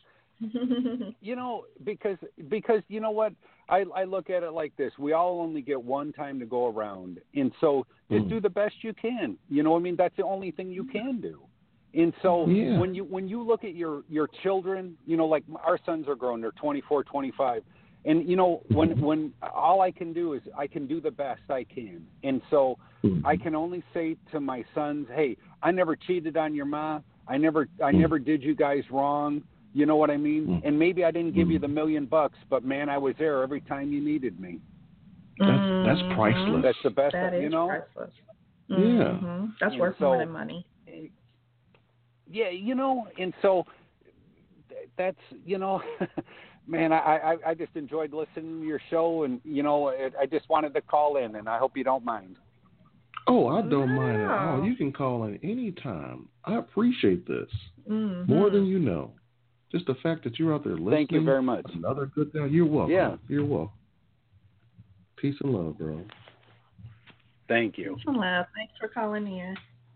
Because you know what? I look at it like this. We all only get one time to go around. And so just do the best you can. You know what I mean? That's the only thing you can do. And so when you look at your children, you know, like our sons are grown, they're 24, 25. And, you know, when all I can do is I can do the best I can. And so I can only say to my sons, hey, I never cheated on your ma. I never did you guys wrong. You know what I mean? And maybe I didn't give you the $1 million, but, man, I was there every time you needed me. That's priceless. That's the best, that is priceless. Yeah. That's worth more than money. Yeah, you know, and so that's, you know, man, I just enjoyed listening to your show, and, you know, I just wanted to call in, and I hope you don't mind. Oh, I don't mind at all. You can call in any time. I appreciate this more than you know. Just the fact that you're out there listening. Thank you very much. Another good guy. You're welcome. Yeah. You're welcome. Peace and love, bro. Thank you. Peace and love. Thanks for calling in.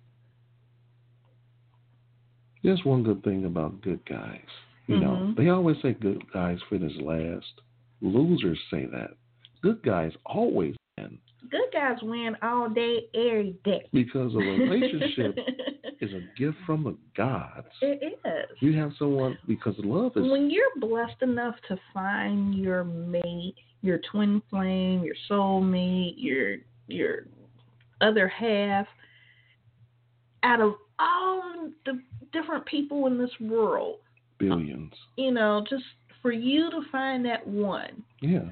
Just one good thing about good guys. You know, they always say good guys finish last. Losers say that. Good guys always win. Good guys win all day, every day. Because a relationship is a gift from the gods. It is. You have someone, because love is... When you're blessed enough to find your mate, your twin flame, your soulmate, your other half, out of all the different people in this world, billions, you know, just for you to find that one,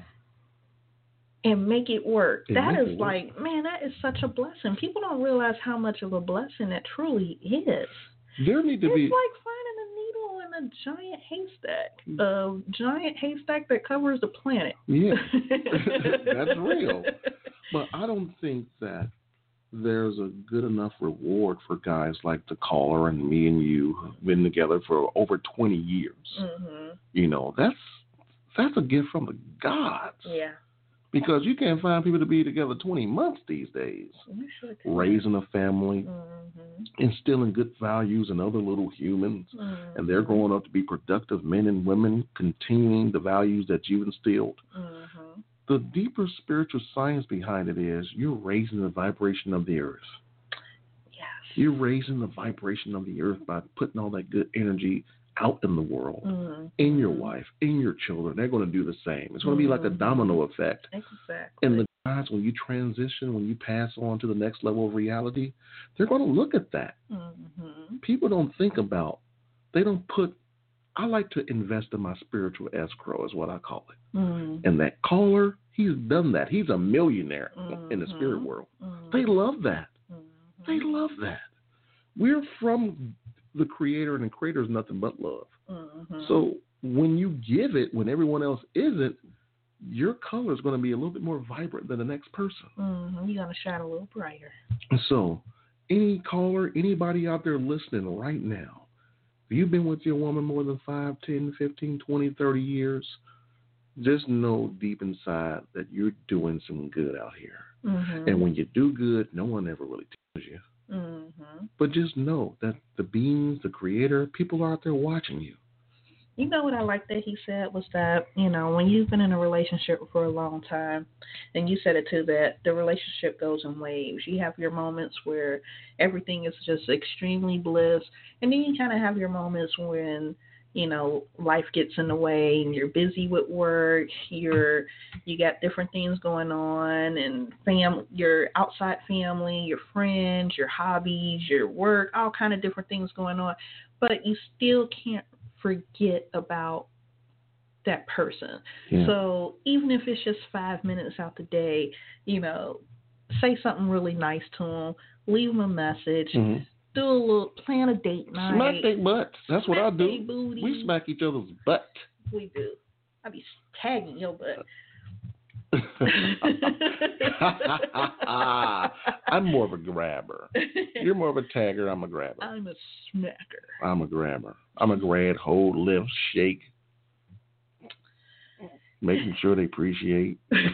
and make it work. That is like, man, that is such a blessing. People don't realize how much of a blessing that truly is. There need to it's be like finding a needle in a giant haystack, a giant haystack that covers the planet. Yeah, that's real. But I don't think that there's a good enough reward for guys like the caller and me and you who've been together for over 20 years. You know, that's a gift from the gods. Yeah. Because you can't find people to be together 20 months these days. Raising a family, instilling good values in other little humans, and they're growing up to be productive men and women, continuing the values that you've instilled. The deeper spiritual science behind it is you're raising the vibration of the earth. Yes. You're raising the vibration of the earth by putting all that good energy out in the world, in your wife, in your children. They're going to do the same. It's going to be like a domino effect. Exactly. And the guys, when you transition, when you pass on to the next level of reality, they're going to look at that. People don't think about, they don't put, I like to invest in my spiritual escrow is what I call it. And that caller, he's done that. He's a millionaire in the spirit world. They love that. They love that. We're from the creator, and the creator is nothing but love. So when you give it, when everyone else isn't, your color is going to be a little bit more vibrant than the next person. You're going to shine a little brighter. So any caller, anybody out there listening right now, if you've been with your woman more than 5, 10, 15, 20, 30 years, just know deep inside that you're doing some good out here. Mm-hmm. And when you do good, no one ever really tells you. Mm-hmm. But just know that the beings, the creator, people are out there watching you. You know what I like that he said was that, when you've been in a relationship for a long time, and you said it too, that the relationship goes in waves. You have your moments where everything is just extremely bliss, and then you kind of have your moments when, life gets in the way and you're busy with work, you got different things going on, and your outside family, your friends, your hobbies, your work, all kind of different things going on, but you still can't forget about that person. Yeah. So even if it's just 5 minutes out the day, say something really nice to them, leave them a message, Mm-hmm. plan a date night. Smack their butts. That's what I do. Booty. We smack each other's butt. We do. I be tagging your butt. I'm more of a grabber. You're more of a tagger. I'm a grabber. I'm a smacker. I'm a grabber. I'm a grab, hold, lift, shake, making sure they appreciate.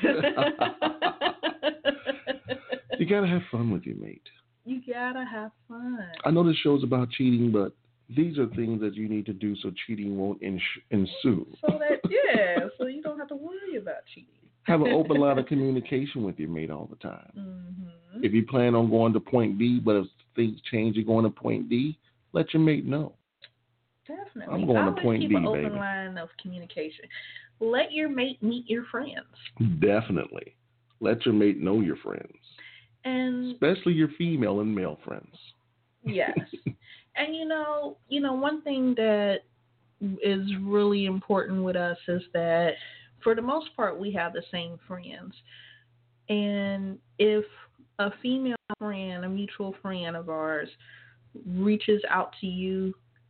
You gotta have fun with your mate. You gotta have fun. I know this show's about cheating, but these are things that you need to do so cheating won't ensue. So you don't have to worry about cheating. Have an open line of communication with your mate all the time. Mm-hmm. If you plan on going to point B, but if things change, you're going to point D, let your mate know. Definitely. I'm going to point keep B, an open baby. line of communication. Let your mate meet your friends. Definitely. Let your mate know your friends. And especially your female and male friends. Yes. And one thing that is really important with us is that for the most part we have the same friends. And if a female friend, a mutual friend of ours, reaches out to you,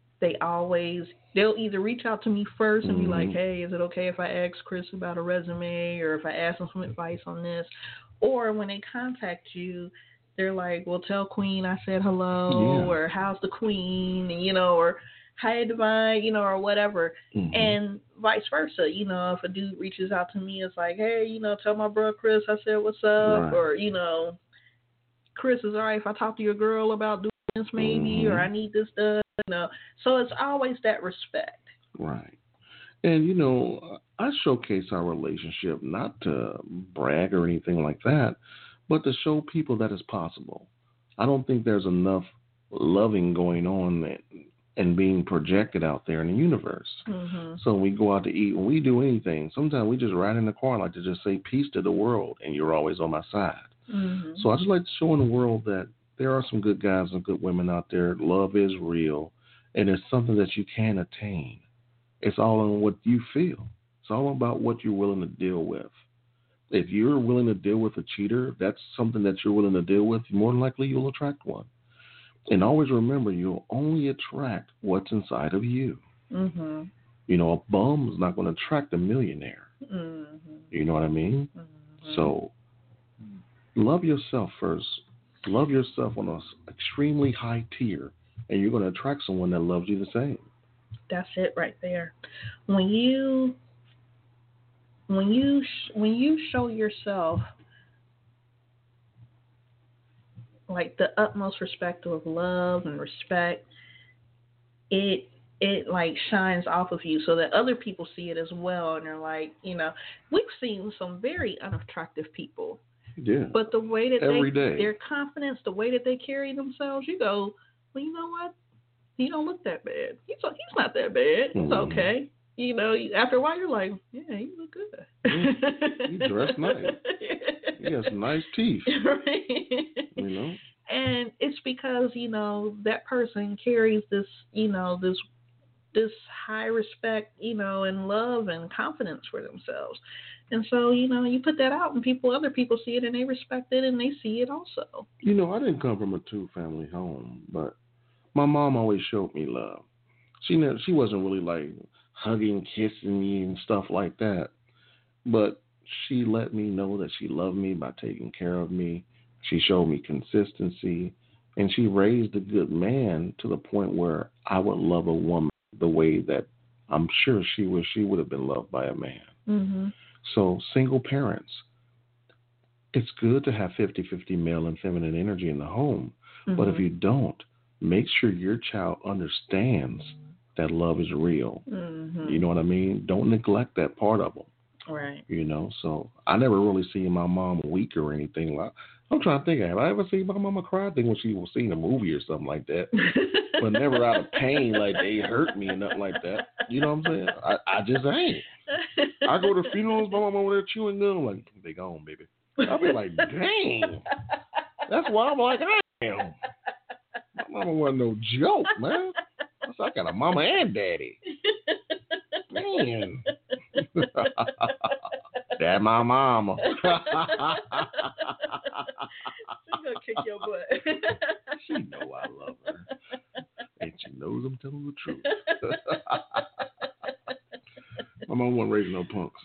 they'll either reach out to me first and be like, hey, is it okay if I ask Chris about a resume, or if I ask him some advice on this? Or when they contact you, they're like, well, tell Queen I said hello, or how's the Queen, or hi, Divine, or whatever. Mm-hmm. And vice versa. If a dude reaches out to me, it's like, hey, tell my bro Chris I said what's up. Right. Or, Chris, is all right if I talk to your girl about doing this maybe, or I need this done, So it's always that respect. Right. And, I showcase our relationship not to brag or anything like that, but to show people that it's possible. I don't think there's enough loving going on and being projected out there in the universe. Mm-hmm. So when we go out to eat, when we do anything, sometimes we just ride in the car and like to just say peace to the world, and you're always on my side. Mm-hmm. So I just like to show in the world that there are some good guys and good women out there. Love is real, and it's something that you can attain. It's all in what you feel. It's all about what you're willing to deal with. If you're willing to deal with a cheater, that's something that you're willing to deal with, more than likely you'll attract one. And always remember, you'll only attract what's inside of you. Mm-hmm. A bum is not going to attract a millionaire. Mm-hmm. You know what I mean? Mm-hmm. So love yourself first. Love yourself on an extremely high tier, and you're going to attract someone that loves you the same. That's it right there. When you show yourself like the utmost respect of love and respect, it like shines off of you so that other people see it as well, and they're like, we've seen some very unattractive people. Yeah. But the way that day. Their confidence, the way that they carry themselves, you go, well, you know what? He don't look that bad. He's not that bad. It's okay. After a while, you're like, yeah, you look good. You dress nice. You got some nice teeth. Right. And it's because, that person carries this, this high respect, and love and confidence for themselves. And so, you put that out and other people see it and they respect it and they see it also. I didn't come from a two-family home, but my mom always showed me love. She wasn't really like hugging, kissing me and stuff like that, but she let me know that she loved me by taking care of me. She showed me consistency, and she raised a good man to the point where I would love a woman the way that I'm sure she would have been loved by a man. Mm-hmm. So single parents, it's good to have 50-50 male and feminine energy in the home. Mm-hmm. But if you don't, make sure your child understands that love is real. Mm-hmm. You know what I mean? Don't neglect that part of them. Right. You know, so I never really seen my mom weak or anything. I'm trying to think, have I ever seen my mama cry? I think when she was seeing a movie or something like that. But never out of pain, like they hurt me or nothing like that. You know what I'm saying? I just ain't. I go to funerals, my mama over there chewing gum, like, they gone, baby. I'll be like, dang. That's why I'm like I am. My mama wasn't no joke, man. I got a mama and daddy. Man. That my mama. She's gonna kick your butt. She know I love her. And she knows I'm telling the truth. My mom wasn't raising no punks.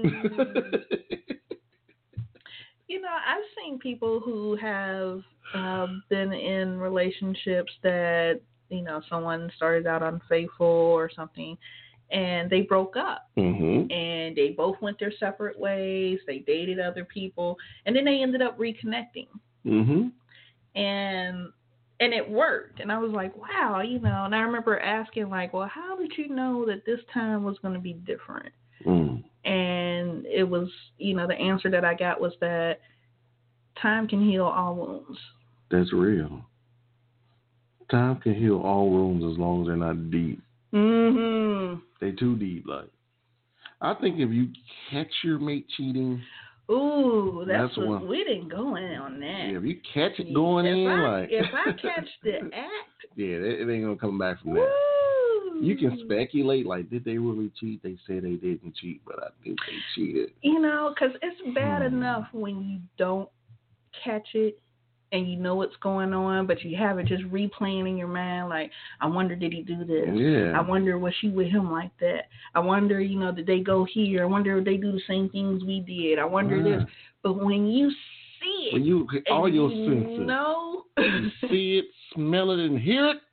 You know, I've seen people who have been in relationships that, you know, someone started out unfaithful or something, and they broke up. Mm-hmm. And they both went their separate ways. They dated other people, and then they ended up reconnecting. Mm-hmm. And it worked. And I was like, wow, you know. And I remember asking, like, well, how did you know that this time was going to be different? Mm. And it was, you know, the answer that I got was that time can heal all wounds. That's real. Time can heal all wounds as long as they're not deep. Mm-hmm. They too deep. Like, I think if you catch your mate cheating, ooh, that's one. We didn't go in on that. Yeah, if you catch it going if I catch the act, yeah, it ain't gonna come back from that. woo. You can speculate, like, did they really cheat? They say they didn't cheat, but I think they cheated. You know, because it's bad enough when you don't catch it and you know what's going on, but you have it just replaying in your mind, like, I wonder, did he do this? Yeah. I wonder, was she with him like that? I wonder, you know, did they go here? I wonder if they do the same things we did. I wonder this. But when you see it, when you all your senses, know, you see it, smell it, and hear it.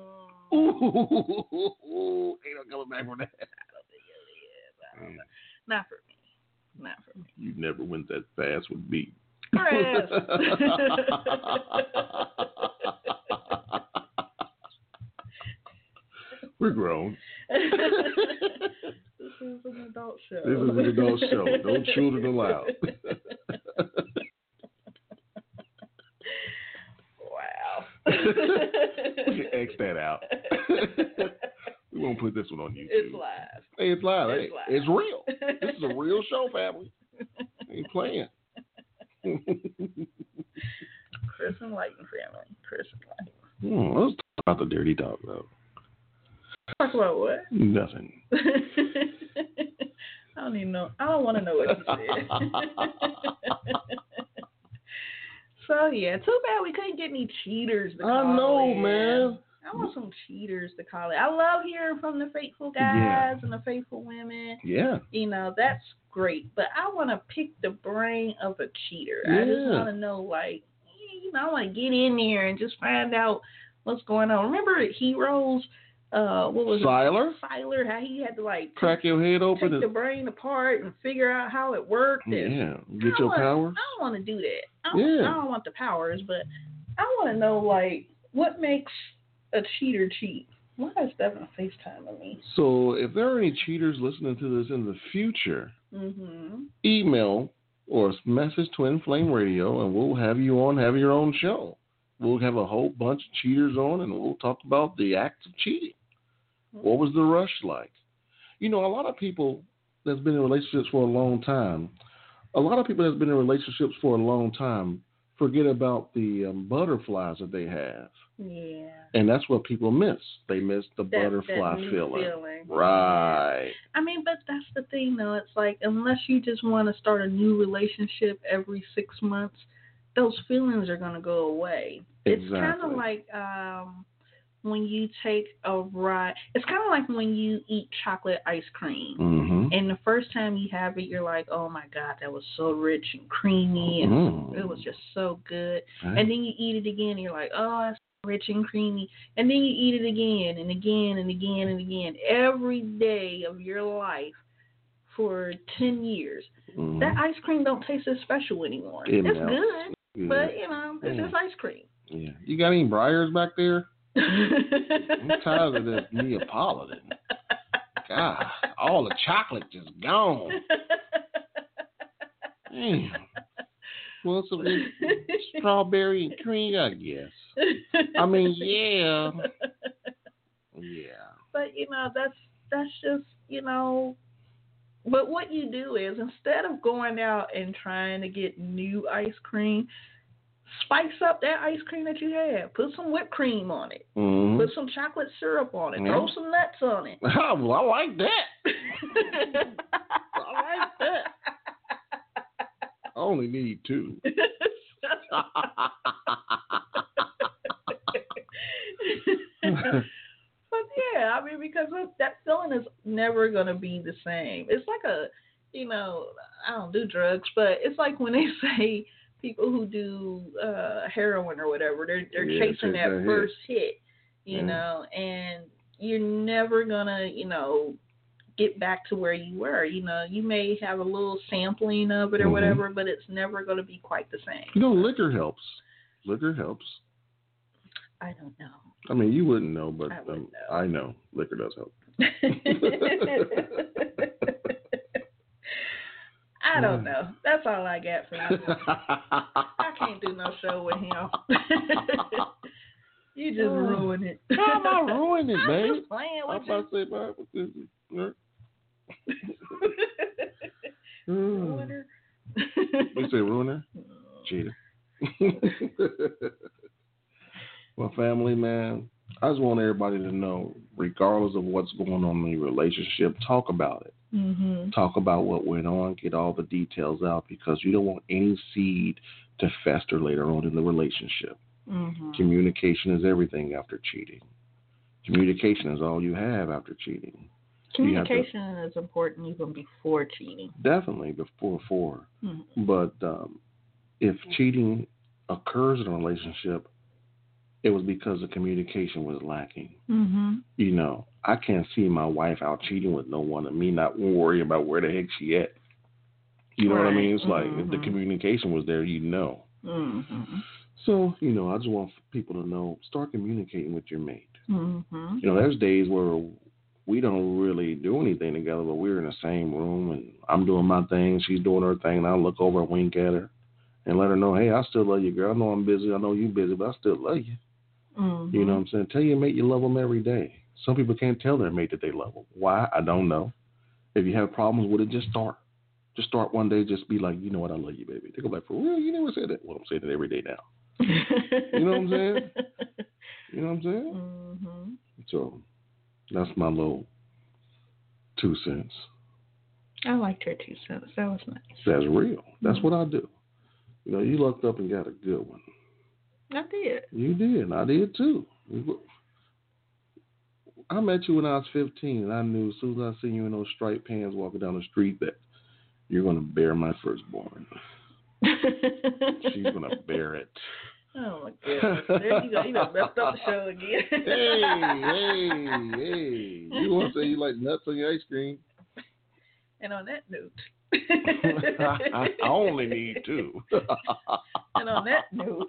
Ooh, ain't no coming back from that. I don't know. Not for me. Not for me. You never went that fast with me. Chris. We're grown. This is an adult show. This is an adult show. No children allowed. Wow. We can X that out. We won't put this one on YouTube. It's live. Hey, it's live. It's hey, live. It's real. This is a real show, family. Ain't playing. Chris and Lighton family. Chris and Lighton. Let's talk about the dirty dog, though. Talk about what? Nothing. I don't even know. I don't want to know what you said. So, yeah, too bad we couldn't get any cheaters to call I know, in. man. I want some cheaters to call it. I love hearing from the faithful guys and the faithful women. Yeah. You know, that's great. But I want to pick the brain of a cheater. Yeah. I just want to know, like, you know, I want to get in there and just find out what's going on. Remember Heroes? What was Siler? it? Siler, how he had to, like, crack your head open, take the brain apart and figure out how it worked. Yeah, get your powers. I don't want to do that. I don't want the powers, but I want to know, like, what makes a cheater cheat? Why is Devin FaceTiming me? So, if there are any cheaters listening to this in the future, email or message Twin Flame Radio, and we'll have you on, have your own show. We'll have a whole bunch of cheaters on, and we'll talk about the act of cheating. What was the rush like? You know, a lot of people that's been in relationships for a long time, forget about the butterflies that they have. Yeah. And that's what people miss. They miss the butterfly feeling. Right. I mean, but that's the thing, though. It's like, unless you just want to start a new relationship every 6 months, those feelings are going to go away. Exactly. It's kind of like when you take a ride. It's kind of like when you eat chocolate ice cream. Mm-hmm. And the first time you have it, you're like, oh, my God, that was so rich and creamy. And it was just so good. Right. And then you eat it again, and you're like, oh, it's rich and creamy. And then you eat it again and again and again and again. Every day of your life for 10 years. Mm-hmm. That ice cream don't taste as special anymore. It it's melts. good, Yeah. but it's just ice cream. Yeah. You got any Briars back there? I'm tired of this Neapolitan. God, all the chocolate just gone. Damn. Well, some strawberry and cream, I guess. I mean, yeah. Yeah. But, that's just, but what you do is instead of going out and trying to get new ice cream, spice up that ice cream that you have. Put some whipped cream on it. Mm-hmm. Put some chocolate syrup on it. Yeah. Throw some nuts on it. Well, I like that. I like that. I only need 2. But yeah, I mean, because that feeling is never going to be the same. It's like I don't do drugs, but it's like when they say people who do heroin or whatever, they're chasing that first hit, you know, and you're never going to, get back to where you were. You may have a little sampling of it or whatever, but it's never going to be quite the same. Liquor helps. Liquor helps. I don't know. I mean, you wouldn't know, but I know liquor does help. I don't know. That's all I got for you. I can't do no show with him. You just ruined it. How am I ruining it, man? I'm just playing with you. I'm about to say, Ruiner. You say ruiner? Cheater. Well, family, man, I just want everybody to know, regardless of what's going on in your relationship, talk about it. Mm-hmm. Talk about what went on, get all the details out, because you don't want any seed to fester later on in the relationship. Mm-hmm. Communication is everything after cheating. Communication is all you have after cheating. Communication is important even before cheating. Definitely before. Mm-hmm. But if cheating occurs in a relationship, it was because the communication was lacking. Mm-hmm. I can't see my wife out cheating with no one and me not worrying about where the heck she at. You know what I mean? It's like if the communication was there, Mm-hmm. So, I just want people to know, start communicating with your mate. Mm-hmm. There's days where we don't really do anything together, but we're in the same room and I'm doing my thing, she's doing her thing, and I'll look over and wink at her and let her know, hey, I still love you, girl. I know I'm busy, I know you busy, but I still love you. Mm-hmm. You know what I'm saying? Tell your mate you love them every day. Some people can't tell their mate that they love them. Why? I don't know. If you have problems with it, just start. Just start one day. Just be like, you know what? I love you, baby. They go like, for real? You never said that. Well, I'm saying it every day now. You know what I'm saying? You know what I'm saying? Mm-hmm. So that's my little 2 cents. I liked her 2 cents. That was nice. That's real. That's what I do. You looked up and got a good one. I did. You did. I did too. I met you when I was 15, and I knew as soon as I seen you in those striped pants walking down the street that you're going to bear my firstborn. She's going to bear it. Oh, my goodness. There you go. You done messed up the show again. Hey. You want to say you like nuts on your ice cream? And on that note. I only need 2. And on that note.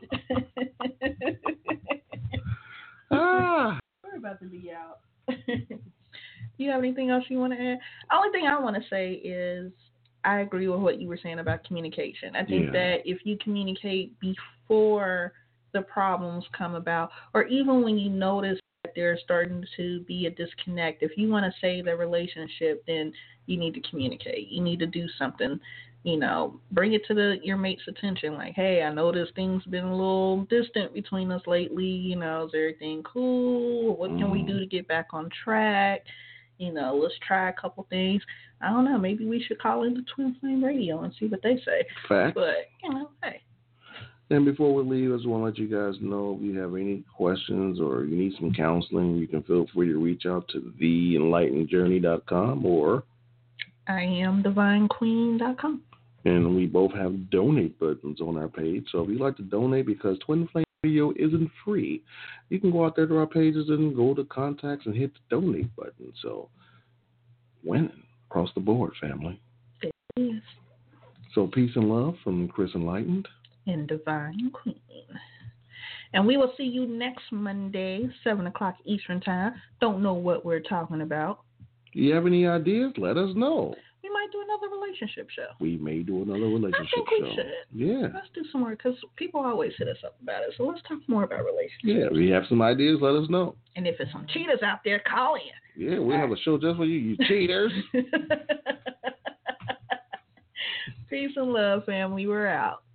We're about to be out. You have anything else you want to add? Only thing I want to say is I agree with what you were saying about communication. I think that if you communicate before the problems come about, or even when you notice that there's starting to be a disconnect, if you want to save the relationship, then you need to communicate. You need to do something, bring it to your mate's attention. Like, hey, I noticed things been a little distant between us lately. Is everything cool? What can we do to get back on track? Let's try a couple things. I don't know. Maybe we should call into Twin Flame Radio and see what they say. Fact. But, hey. And before we leave, I just want to let you guys know if you have any questions or you need some counseling, you can feel free to reach out to theenlightenedjourney.com or IamDivineQueen.com. And we both have donate buttons on our page. So if you'd like to donate, because Twin Flame Radio isn't free, you can go out there to our pages and go to contacts and hit the donate button. So winning. across the board, family. It is. So peace and love from Chris Enlightened. And Divine Queen. And we will see you next Monday, 7 o'clock Eastern Time. Don't know what we're talking about. Do you have any ideas? Let us know. We might do another relationship show. We may do another relationship show. I think we show. should. Yeah. Let's do some more, because people always hit us up about it. So let's talk more about relationships. Yeah, if you have some ideas, let us know. And if there's some cheaters out there, call in. Yeah, we'll have a show just for you, you cheaters. Peace and love, family. We're out.